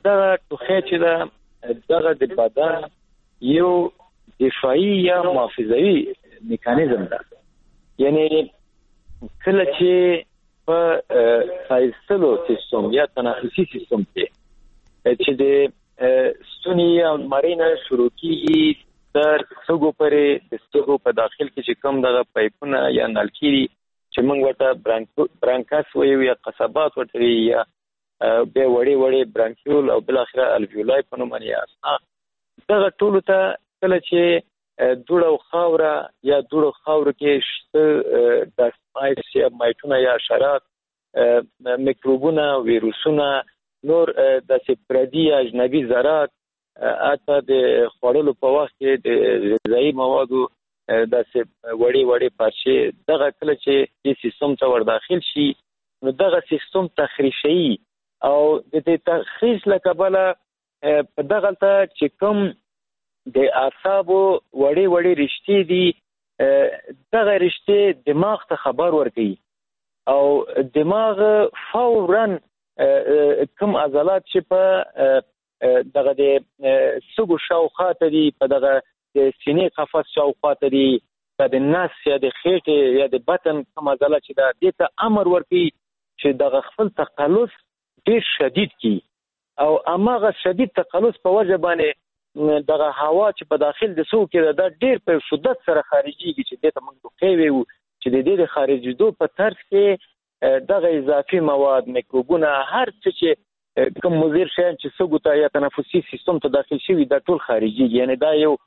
دغه ټوخی چې دغه د بدن یو دفاعي یا محافظوي میکانیزم ده. یعنی کله چې په سایستلو سیستم یا تنفسي سیستم کې چې د ستوني یا مرینا شروع کیږي تر سږو پورې د سږو په داخل کې چې کوم دغه پایپونه یا نلکي چې موږ ورته برانکاس وایو یا قصبات ورته یا به وړي برانکیول او بل اخره الویولای په نوم باندې اسنا دغه ټول ته کله چې دوړو خاوره یا دوړو خاور کې شته د سپایس یا مایټونه یا حشرات میکروبونه ویروسونه نور د سپردي اجنبي ذرات اته د خوړلو په وخت کې د غذایی موادو د وړي پارچې دغه کله چې د سیستم ته ور داخل شي نو دغه سیستم تخریشي او د تخریش لکبله په دغه ته چې کوم د اعصابو وړي رشتې دي دغه رشتې دماغ ته خبر ورکوي او دماغ فوراً کوم عضلات چې په دغه د سږو شاوخوا ته دي په دغه د سینې قفس شاوخوا ته دي د نس یا د خېټې یا د بطن کوم عضلات چې د دې ته امر ورکوي چې دغه خپل تقلص ډیر شدید کی او اماغه شدید تقلص په وجه باندې دغه هوا چې په داخل د سو کې د ډیر په شدت سره خارجيږي چې دته موږ کوي چې د دې خارجېدو په طرز کې دغه اضافي مواد میکروبونه هر څه چې کوم مضر شي چې سږو ته یا تنفسي سیستم ته داخل شي دا ټول خارجيږي یعنی دا یو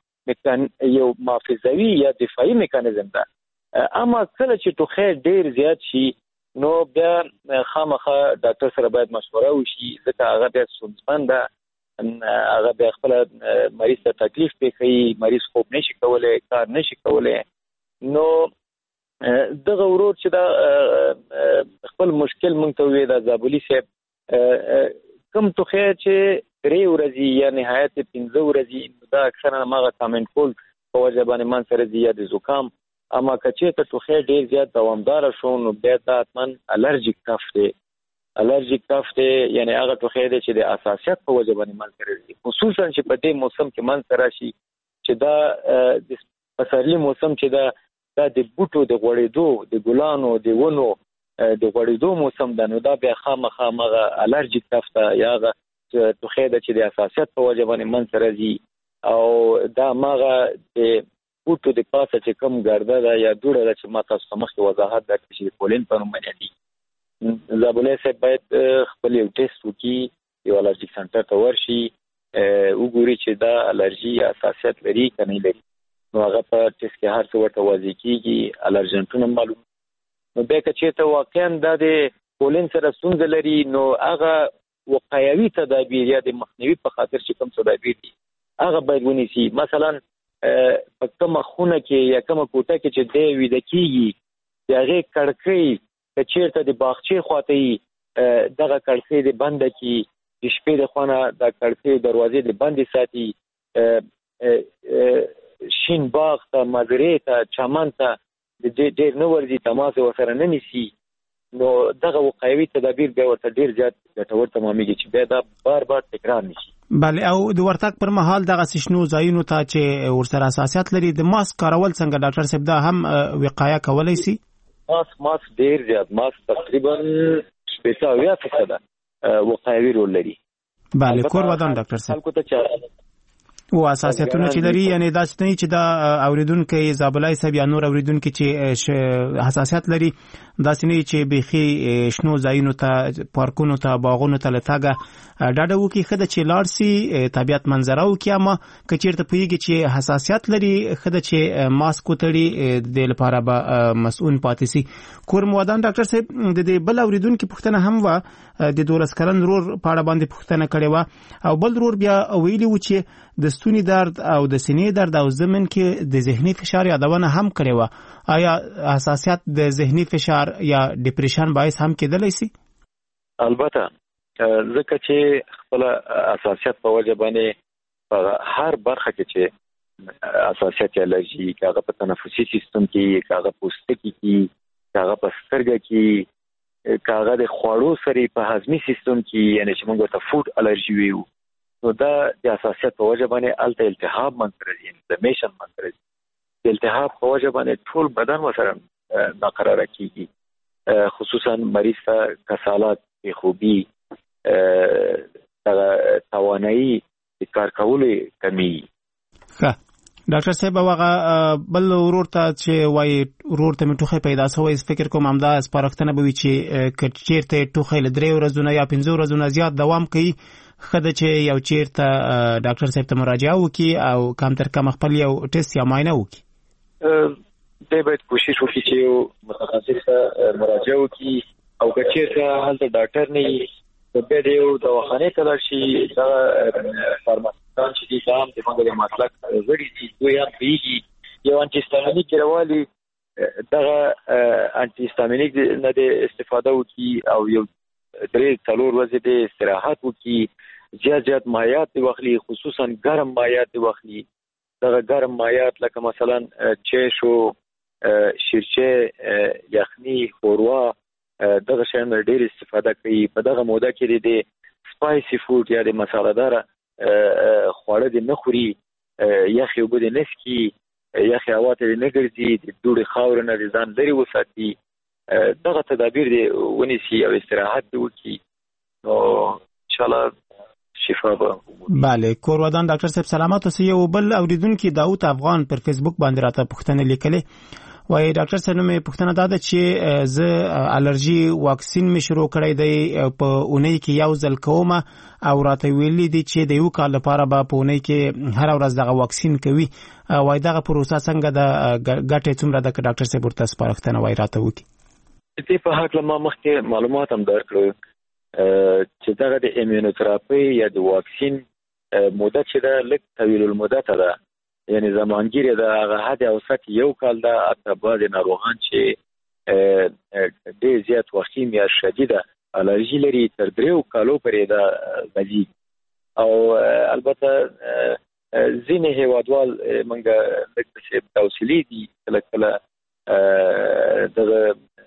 محافظوي یا دفاعي میکانیزم ده. اما کله چې ټوخی ډیر زیات شي نو بیا خامخا ډاکټر سره باید مشوره وشي ځکه هغه بیا ستونزمن ده هغه بیا خپل مریض ته تکلیف پیښوي مریض خوب نشي کولای کار نشي کولای نو دغه ورور چې دا خپل مشکل مونږ ته وی دا زابلی صاحب کم ټوخی چې 3 ورځې یا نهایت 15 ورځې دا اکثرا ماغه کامنټ کول په وجه باندې من سره زیات زکام اما کچې ته ټوخی ډیر زیات دوامدار شو نو بیا دا اتمن الرجیک کف دی یعنی هغه ټوخی دی چې د اساسیت په وجه باندې من سره دی خصوصا چې په دې موسم کې من سره شي چې دا د پسرلی موسم چې دا د بوټو د غوړېدو د ګلانو د ونو د غوړېدو موسم ده نو دا بیا خامخا مغه الرجیک کف ته یا ټوخی د چې د اساسیت په وجه باندې من سره دی او دا مغه د بوټو د پاسه چې کم ګرده ده یا دوړه ده چې ما تاسو مخکې وضاحت درکړم چې پولین په نوم باندې دي زابلی صاحب باید خپل یو ټیسټ وکړي یو الرجیک سنټر ته ورشي وګوري چې دا الرجي یا حساسیت لري که نه لري نو هغه په ټیسټ کې هر څه ورته واضح کېږي الرجنټونه معلوم نو بیا که چېرته واقعا دا د پولین سره ستونزه لري نو هغه وقایوي تدابیر یا د مخنیوي په خاطر چې کوم تدابیر دي هغه باید ونیسي مثلا په کومه خونه کې یا کومه کوټه کې چې دی ویده کېږي د هغې کړکۍ که چېرته د باغچې خواته یي دغه کړکۍ د بنده کړي د شپې د خوا نه د کړکۍ دروازې د بندې ساتي شین باغ ته مزرعې ته چمن ته ډېر نه ورځي تماس ورسره نه نیسي نو دغه وقایوي تدابیر بیا ورته ډېر زیات ګټور تمامېږي چې بیا دا بار تکرار نشي. بله او د ورتګ پر مهال دغه شنو ځایونو ته چې ورسره حساسیت لري د ماسک کارول څنګه ډاکټر صاحب دا هم وقایه کولی شي؟ ماسک ډېر زیات ماسک تقریبا 80% وقایوي رول لري. بله کور ودان ډاکټر صاحب او اساسیتونه چې لري یعنی دا څه چې دا اوریدونکو زابلای صاحب یا نور اوریدونکو چې حساسیت لري دا څه چې بيخي شنو ځایونو ته پارکونو ته باغونو ته لټاګه ډاډه وکي خدای چې لارسي طبيعت منظره وکي اما کچیرته پویږي چې حساسیت لري خدای چې ماسک وتړي د لپاره به مسؤل پاتې سي. کور مودان ډاکټر صاحب د دې بل اوریدونکو پوښتنه هم و د 12 کلن رور پاړه باندې پوښتنه کړې و او بل رور بیا ویلي و چې د ستوني درد او د سینې درد او زمن کې د ذهني فشار یادونه هم کړې و آیا حساسیت د ذهني فشار یا ډیپریشن باعث هم کېدلی شي؟ البته ځکه چې خپل حساسیت په وجه باندې هر برخه کې چې حساسیت الرجی کاغه په تنفسي سیستم کې کاغه پوستکي کې کاغه په سترګه کې کاغه د خوړو سره په هضمي سیستم کې یعنی چې موږ ته فود الرجی ویو نو دا د حساسیت په وجه باندې الته التهاب منځ راځي انفلمیشن منځ راځي د التهاب په وجه باندې ټول بدن وسره ناقراره کیږي خصوصا مریض ته کسالت خوبي توانایي د کار کولو کمی. ډاکټر صاحب واغه بل ورور ته چې وای ورور ته ټوخی پیدا شوی فکر کوم همدا سپارښتنه به وي چې چیرته ټوخی له 3 ورځې یا 5 ورځې زیات دوام کوي خدای چې یو چیرته ډاکټر صاحب ته مراجعه وکړي او کم تر کم خپل یو ټیسټ یا معاینه وکړي. دې باید کوشش وکړي چې یو متخصص ته مراجعه وکړي او که چیرته هلته ډاکټر نه وي به د یو دواخانې ته لاړ شي. دا فارماسیستان چې دي دا هم د موږ د مسلک غړي دي دوی هم پوهېږي یو انټي هسټامینیک دغه انټي هسټامینیک نه د استفاده وکړي او یو 3-4 ورځې د استراحت وکړي زیات مایعات دی واخلي خصوصا ګرم مایعات دی واخلي. دغه ګرم مایعات لکه مثلا چیشو شیرچه یخني خوروا دغه شیان ډېر استفاده کوي. په دغه موده کې د سپایسي فود یا د مساله‌دار خواړه د نه خوري یخي اوبه د نه څښي یخي هوا ته نه ګرځي د دوړې خاورې نه د ځان لرې وساتي دغه تدابیر دی ونیسي او استراحت دی وکړي نو انشاءالله شفا به. بله کور ودان ډاکټر صاحب سلامات اوسئ. یو بل اوریدونکي داوود افغان پر فیسبوک باندې راته پوښتنه لیکلې وای ډاکټر صاحب نو مې پوښتنه دا ده چې زه الرجی واکسین مې شروع کړی دی په اونۍ کې یو ځل کوم او راته ویلي دي چې د یو کال لپاره به په اونۍ کې هر ورځ دغه واکسین کوي. وای دغه پروسه څنګه د ګټې څومره د ډاکټر صاحب ورته سپارښتنه وای راته وکړي. دې په هکله ما مخکې معلومات هم درکړو چې دغه د ایمونوتراپي یا د واکسین موده چې ده لږ طویل المدته ده یعنی زمانګیری ده هغه حد اوسط یو کال ده. حتی بعضې ناروغان چې ډېر زیات وخیم یا شدیده الرژي لري تر 3 کالو پورې ده غځي او البته ځینې هیوادوال موږ لږ څه توصیلي دي کله دغه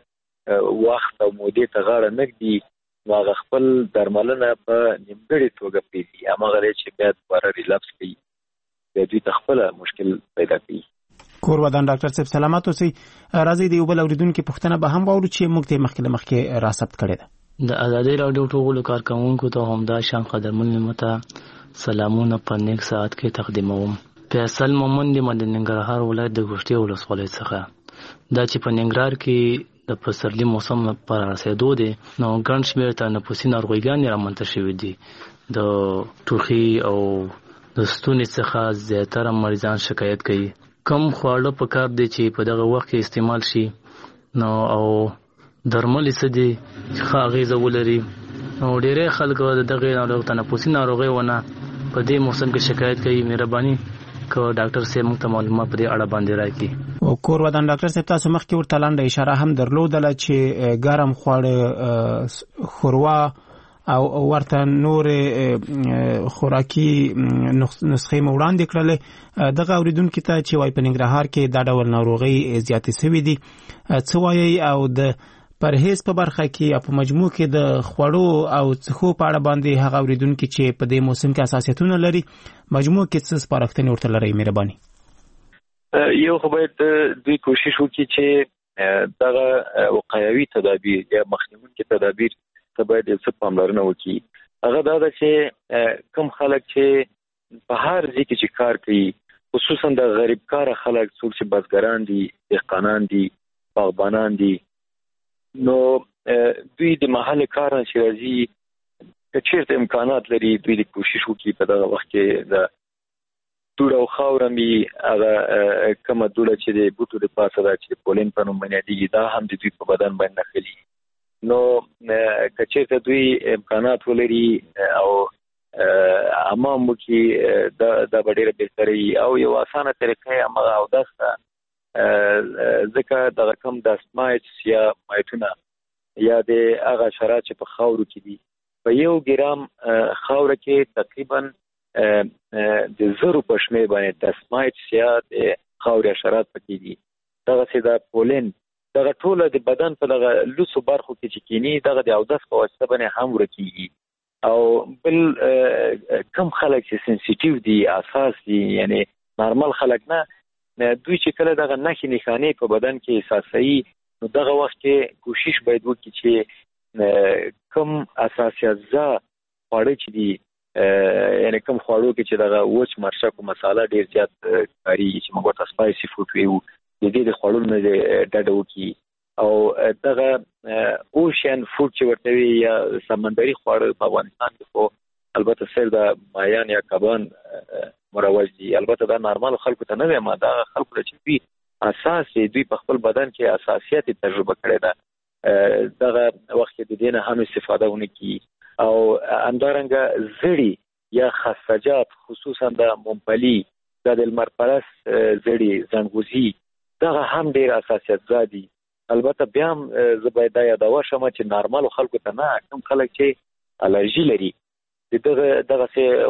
وخت او مودې ته غاړه نه ږدي نو هغه خپل درملنه په نیمګړې توګه پرېږدي هماغه دی چې بیا دوباره ریلپس کوي بیا دوی ته خپله مشکل پیدا کوي. کور ودان ډاکټر صاحب سلامات اوسئ. راځئ د یو بل اورېدونکي پوښتنه به هم واورو چې موږ ته مخکې را ثبت کړې ده. د ازادي راډیو ټولو کارکوونکو ته همدا شان قدرمن مته سلامونه په نیک ساعت کې تقدیموم. فیصل مومن د ننګرهار ولایت د ګوشتي ولسوالۍ څخه دا چې په ننګرهار کې د پسرلي موسم پر رسیدو دي نو ګڼ شمېر ته نفوسي ناروغیګانې رامنځته شوې دي. د ټوخي او د ستوني څخه زیاتره مریضان شکایت کوي. کم خواړه پکار دي چې په دغه وخت کې استعمال شي نو او درمل څه دي ښه اغېزه ولري نو ډېری خلک دغه ناروغ تنفسي ناروغۍ ونه په دې موسم کې شکایت کوي. مهرباني که ډاکټر صاحب موږ ته معلومات په دې اړه باندې راکړي. او کور ودان ډاکټر صاحب تاسو مخکې ورته لاندې اشاره هم درلودله چې ګرم خواړه خوروا او ورته نور خوراکي نسخې مو وړاندې کړلې. دغه اوریدونکو ته چې وای په ننګرهار کې دا ډول ناروغي زیاتې شوې دي څه وایي او د پرهیز په برخه کې په مجموع کې د خوړو او څښو په اړه باندې هغه اوریدونکو چې په دې موسم کې حساسیتونه لري مجموع کې څه سپارښتنې ورته لري مهرباني. یو خو باید دوی کوشش وکړي چې دغه وقایوي تدابیر یا مخنیوونکي تدابیر ته باید څه پاملرنه وکړي. هغه دا ده چې کم خلک چې په هر ځای کې چې کار کوي خصوصا د غریب کاره خلک څوک چې بزګران دي دهقانان دي باغبانان دي نو دوی د محل کار نه چې راځي که چېرته امکانات لري دوی د کوشش وکړي په دغه وخت کې د دوړه او خاوره مې هغه کومه دوړه چې د بوټو د پاسه ده چې پولین په نوم باندې یادېږي دا هم د دوی په بدن باندې نښلي. نو که چېرته دوی امکانات ولري او حمام وکړي دا به ډېره بهتره وي او یو اسانه طریقه یې هماغه اودس ده ځکه دغه کوم دستمایټس یا مایټونه یا د هغه حشرات چې په خاورو کې دي په 1 ګرام خاوره کې تقریبا د 0 په شمېر باندې دستمایټس یا د خاورې حشرات پکې دي. دغسې د پولین دغه ټوله د بدن په دغه لوڅو برخو کې چې کینی دغه د اودس په واسطه باندې هم ورکیږي. او بل کم خلک چې سنسیټیو دي، اساس دي، یعنی نارمل خلک نه، دوی چې کله دغه نښې نښانې په بدن کې احساسوي نو دغه وخت کې کوشش باید وکړي چې کم اساسیزه خواړه چې دي، یعنی کم خواړو کې چې دغه وچ مرچک او مساله ډیر زیات کاریږي چې موږ ورته سپایسي فوډ ویو، د دې د خوړلو نه ډډه وکړي. او دغه اوشن فوډ چې ورته وي یا سمندري خواړه په افغانستان کې خو البته سر د مایان یا کبان مروج دي، البته دا نارمال خلکو ته نه وي، ما دا خلکو ته چې اساس دوی په خپل بدن کې اساسیت تجربه کړی ده، دغه وخت کې د دې نه هم استفاده ونه کی. او همدارنګه زړی یا خسجات خصوصا د ممپلی د المرپرس زړی زنګوزی دغه هم ډیر اساسیت زادي. البته بیا هم زبایدا یادوا شمه چې نارمال خلکو ته نه، کوم خلک چې الرجی لري دغه څه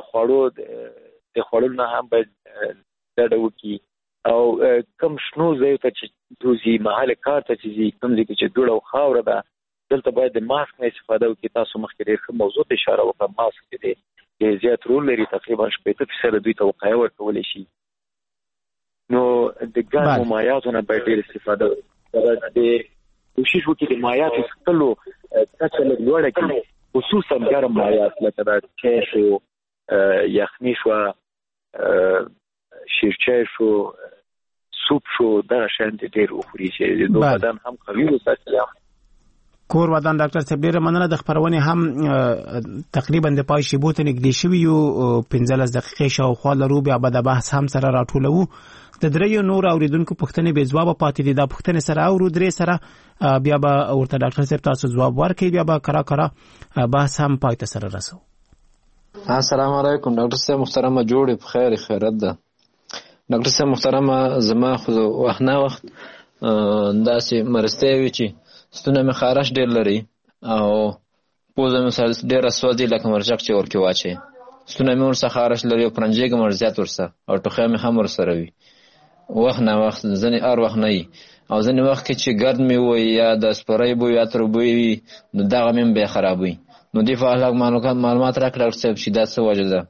خوړو نه هم باید ډډه وکړي. او کم شنو ځای ته چې دوزي محل کار ته چې کوم ځای چې دوړه او خاوره ده دلته باید د ماسک نه استفاده وکړي. تاسو مخکې ډېر ښه موضوع ته اشاره وکړه، ماسک کې ډېر زیات رول لري، تقریبا 80% دوی ته وقایه ورکولی شي. نو د ګرمو مایعاتو نه باید ډېر استفاده وکړي، د کوشش وکړي د مایعاتو څښلو کچه لږ لوړه کړي، خصوصا ګرم مایعات لکه د چای شو، یخني شوه، شیرچای شو، سوپ شو، دغه شیان ډېر وخوري چې د بدن هم قوي وساتي. کور ودان ډاکټر صاحب ډیره مننه. د خبرونې هم تقریبا د پای شیبو ته نږدې شوي یو، 15 دقیقې شاوخوا لرو، بیا به د بحث هم سره راټولوو. د دریو نور اوریدونکو پوښتنې بې ځوابه پاتې دي، دا پوښتنې سره اورو درې سره بیا به ورته ډاکټر صاحب تاسو ځواب ورکړئ، بیا به کرا بحث هم پای ته سره رسو. السلام علیکم ډاکټر صاحب محترمه، جوړې په خیر خیرت ده. ډاکټر صاحب محترمه، زما خو وخت نه وخت داسې مرستې وي چې ستونه مې خارش ډېر لري او پوزه مې ډېره سوځي لکه مرچک چې ورکې واچوي، ستونه مې ورسره خارش لري او پرنجېږم ور زیات ورسره او ټوخی مې هم ورسره وي. وخت نه وخت ځینې هر وخت نه وي، او ځینې وخت کې چې ګرد مې وي یا د سپرۍ بوی یا تر بوی وي نو دغه مې بیا خرابوي. نو دې په اړه معلومات راکړه ډاکټر صاحب چې دا څه وجه ده،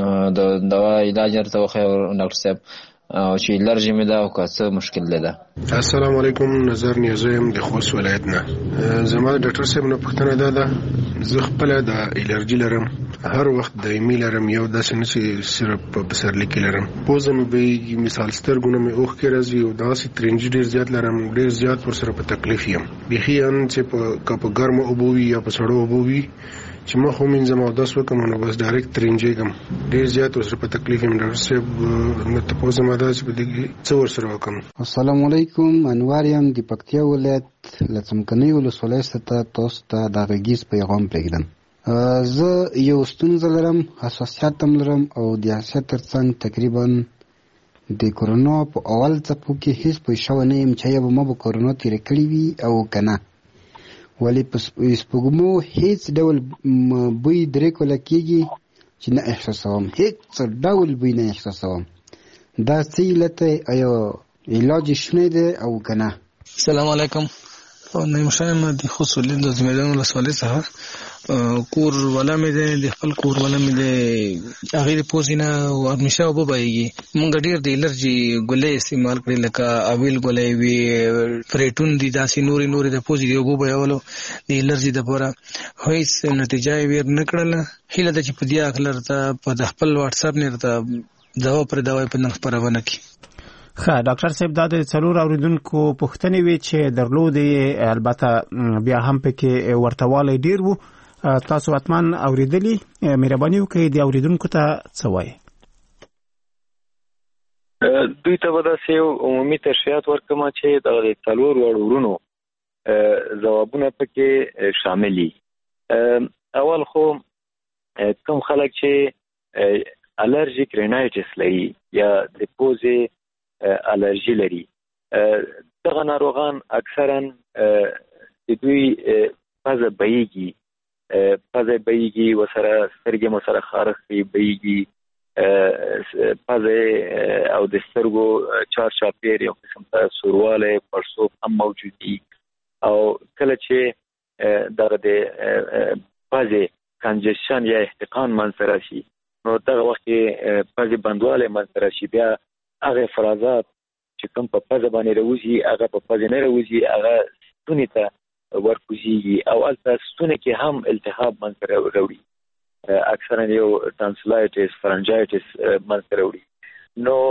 د دوا علاج ورته وښیه ډاکټر صاحب او چې الرجی مې ده او که څه مشکل ده. السلام علیکم، نظر نیازه یم د خوست ولایت نه. زما ډاکټر صاحب نه پوښتنه ده زه خپله د الرجی لرم، هر وخت دایمي لرم، یو داسې نه چې صرف په پسرلي کې لرم. پوزه مې بهیږي، مثال سترګونه مې اوښکې راځي او داسې ترنجي ډېر زیات لرم، ډېر زیات ورسره په تکلیف یم. بیخي ان چې که په ګرمو اوبو وي یا په سړو اوبو وي چې مخ ومینځم او اودس وکړم نو بس ډایرکټ ترنجېږم، ډېر زیات ورسره په تکلیف یم. ډاکټر صاحب نو تپوس زما دا چې په دې کې څه ورسره وکړم. السلام علیکم، انوار یم د پکتیا ولایت له څمکنۍ ولسوالۍ څخه تاسو ته د غږیز پیغام پرېږدم. زه یو ستونزه لرم، حساسیت هم لرم او د حساسیت ترڅنګ تقریبا د کورونا په اول څپو کې هیڅ پوه شوی نه یم چې یا به ما به کورونا تېره کړې وي او که نه، ولې په سپوږمو هیڅ ډول بوی درې کوله کېږي چې نه احساسوم، هیڅ ډول بوی نه احساسوم. دا څه علت دی؟ آیا علاج شنی دی او که نه؟ السلام علیکم، نعیم شاه یم د خوست ولایت د زمیدان ولسوالۍ څخه. کور والا مې دی، د خپل کور والا مې دی، هغې د پوزې نه همیشه اوبه بهیږي. مونږ ډېر د الرجي ګولۍ استعمال کړې لکه اویل ګولۍ وي، فریټون دي، داسې نورې د پوزې د اوبو بهولو د الرجي دپاره هیڅ نتیجه یې ویر نه کړله. هیله ده چې په دې هکله راته په خپل واټساپ نه راته دوا پر دوا په نن خپرونه کړي. ښه ډاکټر صاحب، دا د څلور اوریدونکو پوښتنې وې چې درلودې، البته بیا هم پکې ورته والی ډېر و. تاسو حتما اوریدلي، مهرباني وکړئ د اوریدونکو ته څه وایي. دوی ته به داسې یو عمومي تشریحات ورکړم چې د څلور واړو ورونو ځوابونه پکې شامل دي. اول خو کوم خلک چې الرجیک رینایټس لري یا د پوزې الرجی لري، دغه ناروغان اکثرا د دوی پزه بهیږي، ورسره سترګې مو سره خارښ بهیږي، پزه او د سترګو چارچاپیر یو قسم ته سورواله پړسوب هم موجود دي او کله چې دغه د پزه کنجشن یا احتقان منځ راشي نو دغه وخت پزه بندواله منځ راشي بیا هغه افرازات چې کوم په پزه باندې راوځي هغه په پزه نه راوځي هغه ستوني ته ورکوزیږي او البته ستوني کې هم التهاب منځ راوړي اکثرا یو ټانسلایټس فرنجایټس منځ راوړي نو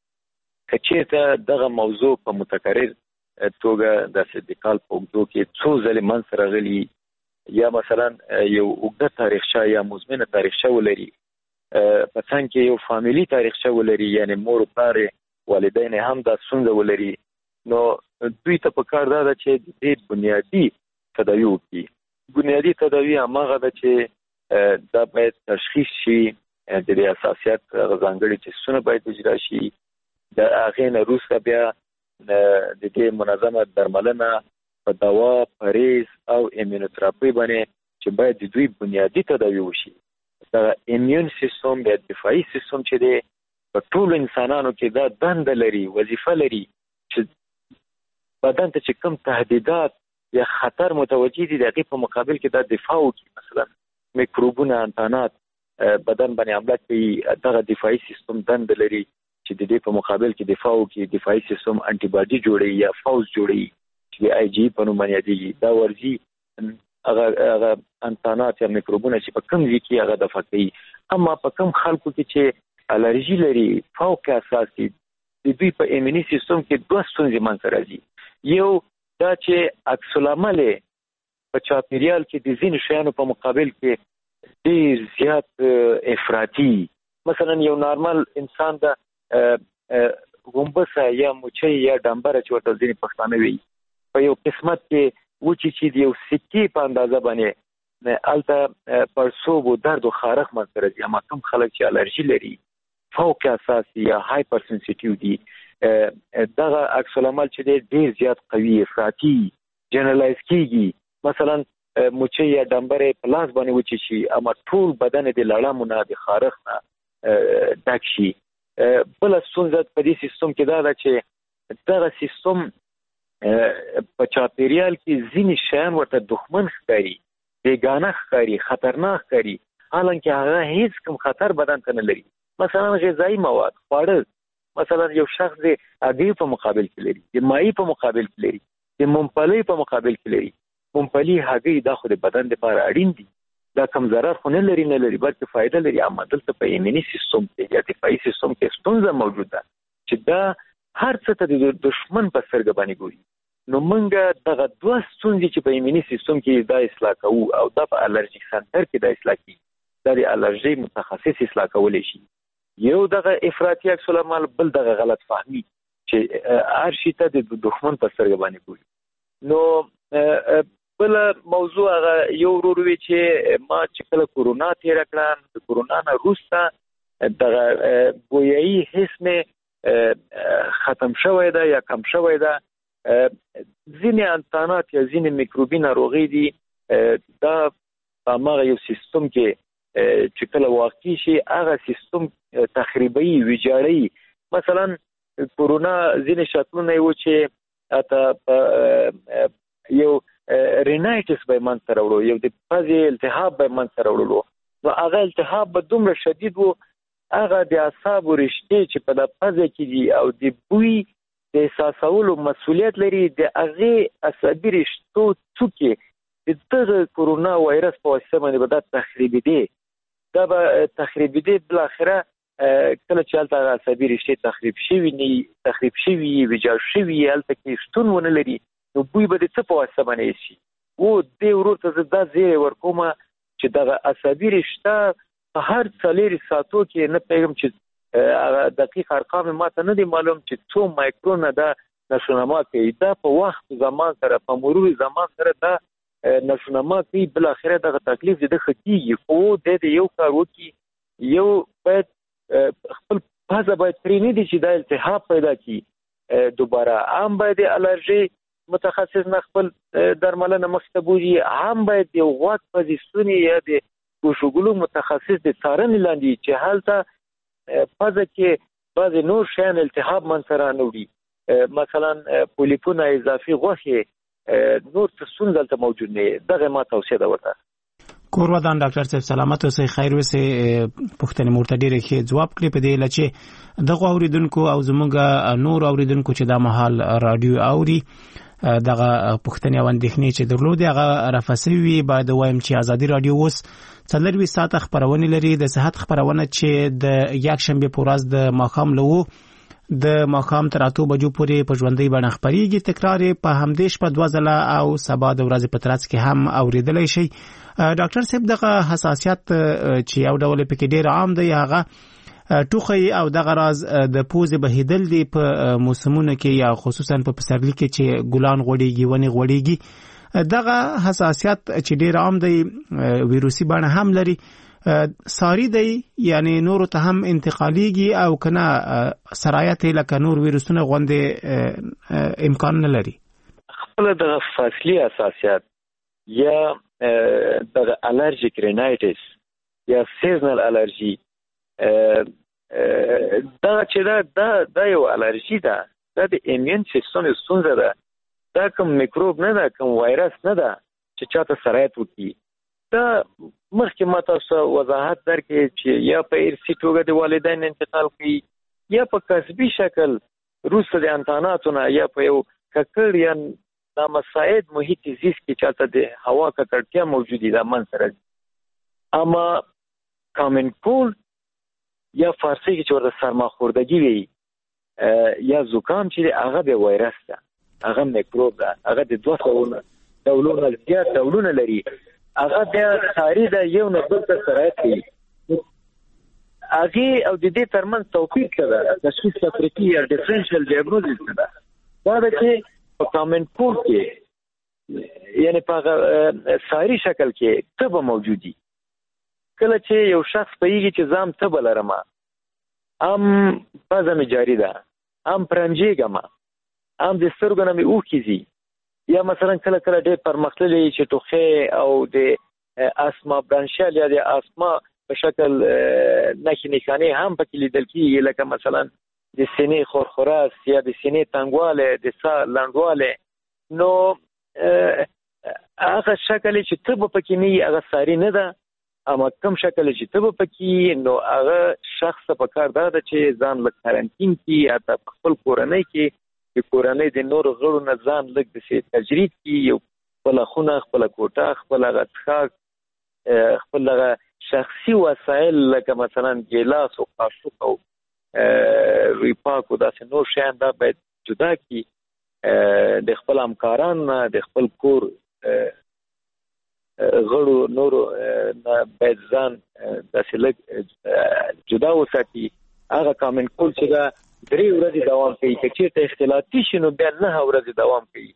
کچېته دغه موضوع په متکرر توګه د سیدیکال په اوږدو کې څو ځلې منځ راغلي یا مثلا یو اوږده تاریخچه یا مزمنه تاریخچه ولري په څنګ کې یو فامیلی تاریخچه ولري یعنی مور پلار والدین هم دا ستونزه ولري نو دوی ته پکار ده چې د بنیادی تداوی وکړي. بنیادی تداوی هغه ده چې دا باید تشخیص شي د دې اساسیات غوښتنګړي چې څونه باید اجرا شي د هغه نه وروسته بیا د دې منظمه درملنه په دوا پریز او ایمونوتراپي باندې چې باید د دوی بنیادی تداوی وشي. دا ایمیون سیستم د دفاعي سیستم چې دی په ټول انسانانو کې دا دنده لري وظیفه لري چې بدن ته چې کوم تهدیدات یا خطر متوجه دي دغه په مقابل کې دا دفاع وکړي مثلا میکروبونه انتانات بدن باندې حمله کوي دغه دفاعي سیستم دند لري چې د دې په مقابل کې دفاع وکړي دفاعي سیستم انټي باډي جوړي یا فوز جوړي چې آی جی په نوم باندې دی دا ورزي هغه انتانات یا میکروبونه چې په کوم ځای کې هغه دفاع کوي. اما په کوم خلکو کې چې الرجی لري فوق اساسي د دوی په ایمنی سیستم کې دوه ستونزې منځ راځي. یو دا چې عکس العمل په چاپیریال کې د ځینو شیانو په مقابل کې ډیر زیات افراطي مثلا یو نارمل انسان د غومبسه یا موچي یا ډمبره چې ورته ځینې پښتانه وي په یو قسمت کې وچی چې یو سکې په اندازه باندې الته پړسوب او درد او خارښ منځ راځي. اما کوم خلک چې الرجی لري فوق اساسي یا هایپر سنسټیو دي دغه عکس العمل چې ډیر زیات قوي افراطي جنرالایز کیږي مثلا موچي یا ډمبره په لاس باندې وچی شي اما ټول بدن د لړامونه د خارښ نه ډک شي. بل ستونزه په دې سیستم کې دا ده چې دغه سیستم په چاپیریال کې ځینې شیان ورته دښمن ښکاري بیګانه ښکاري خطرناک ښکاري حالانکه هغه هیڅ کوم خطر بدن ته نه لري. مثلا غذایی مواد خواړه مثلا یو شخص د هګۍ په مقابل کې لري د ماهي په مقابل کې لري د ممپلی په مقابل کې لري. ممپلی هګۍ دا خو د بدن لپاره اړین دي دا کم ضرر خو نه لري بلکې فائدہ لري. اما دلته په ایمنی سیستم کې یا دفاعي سیستم کې ستونزه موجوده چې دا هر څه ته د دشمن په سترګه باندې ګوري. نو موږ دغه دوه ستونزې چې په ایمنی سیستم کې دا اصلاح کوو او دا په الرجیک سنټر کې دا اصلاح کوي دا د الرجی متخصص اصلاح کولی شي. یو دغه افراطي عکس العمل بل دغه غلط فهمي چې هر شي ته د دښمن په سترګه باندې ګوري. نو بل موضوع هغه یو ورور وی چې ما چې کله کورونا تیر کړم د کورونا نه وروسته دغه ګویایي حس مې ختم شوی ده یا کم شوی ده. ځینې انتانات یا ځینې میکروبي ناروغۍ دي دا په هغه یو سیستم کې چې کله واقع شي هغه سیستم تخریبي ویجاړي مثلا کورونا ځینې شکلونه یو چې اته یو رینایټس به من سره وړو یو د پزې التهاب به من سره وړو نو هغه التهاب به دومره شدید وو هغه د اعصابو رشتې چې په د پزې کې دي او د بوی د احساسولو مسؤلیت لري د هغه عصبي رشتو څوکې د دغه کورونا وایرس په واسطه باندې به دا تخریبي دي دا به تخریبي دي بل اخره کله چې هلته عصبي رشتې تخریب شوي ویجاړ شوي هلته کې شتون ونه لري نو بوی به د څه په واسطه باندې شي او دې ورور ته زه دا زیری ورکوم چې دغه عصبي رشته په هر 4 ساعتو کې نه پیغام چې دقیق ارقام ماته نه دي معلوم چې څو مایکرونه دا نشونما کوي دا په وخت زمان سره په مرور زمان سره دا نشونما کوي بل اخره دغه تکلیف د خطیږي خو د یو کار وکي یو باید خپل پزه باید پرې نه دي چې دا التهاب پیدا کی دوباره عام باید الرجی متخصص نه خپل درملنه مخته بوزي عام باید یو غوږ پزیستونی یا د کوشګلو متخصص د څارنې لاندې چې حالته پزه کې بعض نور شیان التهاب من سره نوري مثلا پولیپونه اضافي غوښه نور څه ستونزه دلته موجود نه دغه ما توصیه ده ورته کور ودان ډاکټر صاحب سلامت اوسئ خیر وسه پښتني مرتدي ښه جواب کړی په دې لچې دغه اوریدونکو او زموږ نور اوریدونکو چې د محل رادیو اوري دغه پښتني اندېښنې چې درلودي هغه رافسوي باید وایم چې ازادي رادیو اوس 4 ساعت خبرونه لري د صحت خبرونه چې د یک شنبه په ورځ د ماښام لو د ماښام تر 8 بجو پورې په ژوندۍ باندې خبريږي تکرار په همدې شپه 2 ځله او سبا د ورځې په ترڅ کې هم اوریدلای شي ډاکټر صاحب دغه حساسیت چې یو ډول پکې ډیر عام دی هغه ټوخی او دغه راز د پوزې بهیدل دی په موسمونو کې یا خصوصا په پسرلي کې چې ګلان غوړيږي ونی غوړيږي دغه حساسیت چې ډیر عام دی ویروسي بڼه هم لري ساری دی یعنی نور ته هم انتقالیږي او کنه سرایت لکه نور ویروسونه غوندې امکان نه لري خپل د فصلی حساسیت یا د الرجیک رینایټس یا سیزنل الرجی دا چې دا یو الرجی ده دا د ایمون سیستم ستونزه ده دا کوم میکروب نه ده کوم وایرس نه ده چې چاته سرایت وکړي دا مخکې ما تاسو وضاحت درکړم چې یا په ارثي توګه د والدین انتقال کوي یا په کسبي شکل روسه د انتاناتونه یا په یو ککړ یا نامساعد محیط زیست کې چاته د هوا ککړتیا موجودی ده من سره اما کامن کولد یا فارسی کې چې ورته سرماخوردگی وي یا زکام چې هغه د وایرس ده هغه میکروب ده هغه د 2 ډولونو زیات ډولونه لري هغه د ساری د یو نه بل ته سرایت کوي هغه او د دې ترمن توپیر کړه تشخیص تفریقي یا ډیفرنشل ډایګنوزیس ده دا د چې په کامن کول کې یعنی په ساری شکل کې تب موجودي کله چې یو شخص پیږي چې زام تب لرمه پزه می جاری ده پرنجیګم د سترګو نه می اوخیږي یا مثلا کله کله ډېر پرمختللي چې ټوخه او د اسما برانشیال یا د اسما په شکل نښانې هم پکې لیدل کیږي لکه مثلا د سینې خورخراس یا د سینې تنګواله د ساه لنډواله نو هغه شکل چې تب پکې نه هغه ساری نه ده اما کوم شکل چې تب پکې نو هغه شخص په کار ده چې ځان له کارانتین کې اته خپل کورنۍ کې د کورنۍ د نور غړو نه ځان لږ د تجرید کې یو خپل خونه خپل کوټه خپل غټخاک خپل شخصي وسایل لکه مثلا ګلاس او قاشق او ریپاک او داسې نور شیان دا باید جدا کی د خپل همکاران د خپل کور غړو نور باید ځان داسې لږ جدا وساتي هغه کامن کول چې دا 3 ورځې دوام کوي چې ته اختلاطي شنو بیا 9 ورځې دوام کوي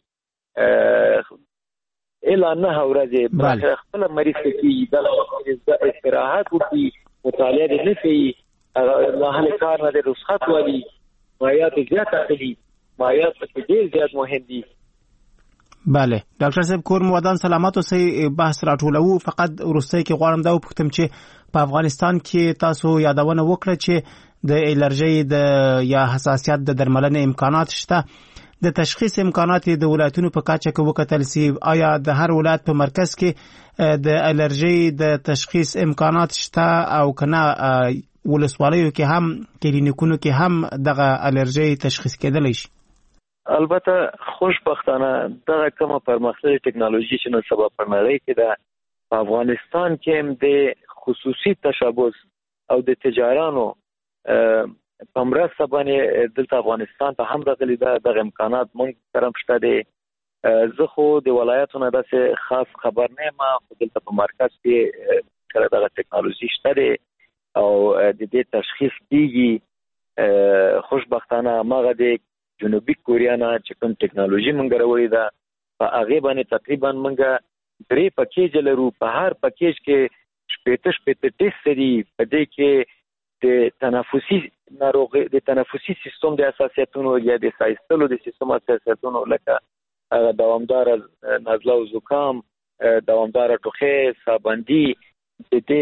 الا 9 ورځې بل خپل مریض کې د استراحت او مطالعه نه کوي له کار نه د رخصت والی مایات زیات اخلي مایات په ډیر زیات مهم دي بله ډاکټر صاحب کور مودان سلامت اوسئ بحث راټولو فقط ورسته کې غواړم دا وپوښتم چې په افغانستان کې تاسو یادونه وکړه چې د الرجی د یا حساسیت د درملنې امکانات شته د تشخیص امکانات د ولایتونو په کچه کې وکتل سی آیا د هر ولایت په مرکز کې د الرجی د تشخیص امکانات شته او کنه ولسوالیو کې هم کلینیکونو کې هم دغه الرجی تشخیص کېدلی شي البته خوشبختانه دغه کومه پرمختللې ټکنالوژي چې نن سبا په نړۍ کې ده په افغانستان کې هم د خصوصي تشبث او د تجارانو په مرسته باندې دلته افغانستان ته هم راغلي دغه امکانات مونږ سره شته دي زه خو د ولایتونو داسې خاص خبر نه یم خو دلته په مرکز کې کله دغه ټکنالوژي شته دي او د دې تشخیص کیږي خوشبختانه ماغه د جنوبي کوریا نه چې کوم ټکنالوژي مونږ راوړې ده په هغه باندې تقریبا مونږ 3 پکیج لرو په هر پکیج کې شپږ ټیسټ دي په دې کې د تنفسي سیستم د اساسیتونو یا د سایستلو د سیستم اساسیتونو لکه دوامدار نزله او زکام دوامدار ټوخه سابندي د دې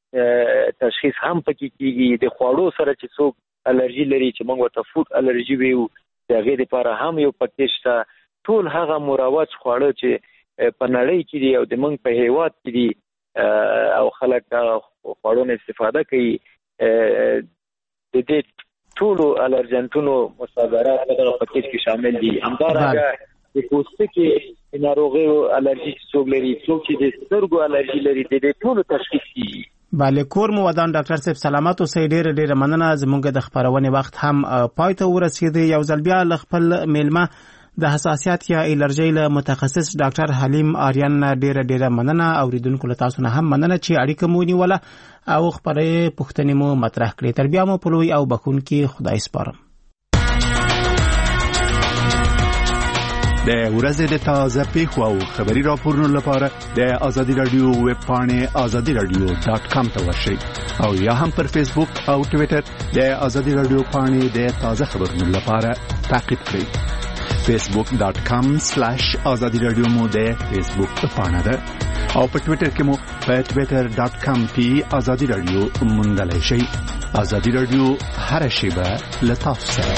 تشخیص هم پکې کیږي. د خوړو سره چې څوک الرجی لري چې موږ ورته فود الرجی ویو د هغې لپاره هم یو پکیج شته. ټول هغه مروج خواړه چې په نړۍ کې دي او د موږ په هیواد کې دي او خلک خوړو نه استفاده کوي د دې ټولو الرجنټونو مصادرات په دغه پکیج کې شامل دي. همدارنګه د پوستکي ناروغیو الرجی څوک لري، څوک چې د سترګو الرجی لري، د دې ټولو تشخیص کیږي. بله کور مو ودان ډاکټر صاحب سلامات اوسئ. ډېره مننه. زموږ د خپرونې وخت هم پای ته ورسېدی. یو ځل بیا له خپل میلمه د حساسیت یا الرجی له متخصص ډاکټر حلیم آریان ډېره مننه. اوریدونکو له تاسو نه هم مننه چې اړیکه مو ونیوله او خپلې پوښتنې مو مطرح کړې. تر بیا مو په لوی او بخښونکي خدای سپارم. د ورځې د تازه پیښو او خبري راپورونو لپاره د آزادي رادیو ویب پاڼې azadiradio.com ته ورشئ او یا هم پر فیسبوک او ټوئیټر د آزادي رادیو پاڼې د تازه خبرونو لپاره تعقیب کړئ. facebook.com/azadi radio مو د فیسبوک پاڼه ده او په ټوئیټر کې مو په twitter.com/azadi-radio موندلای شئ. آزادي رادیو هر شیبه له تاسو سره.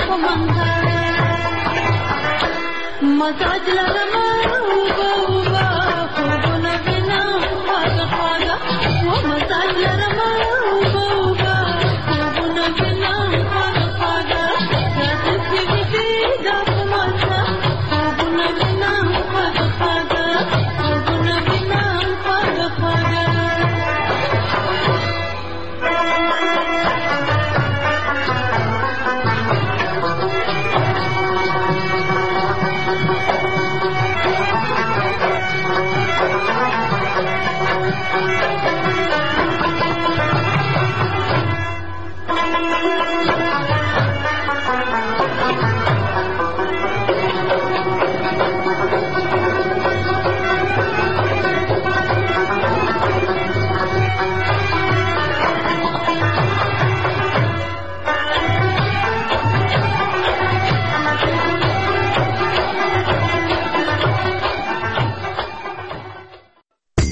मसाज लगा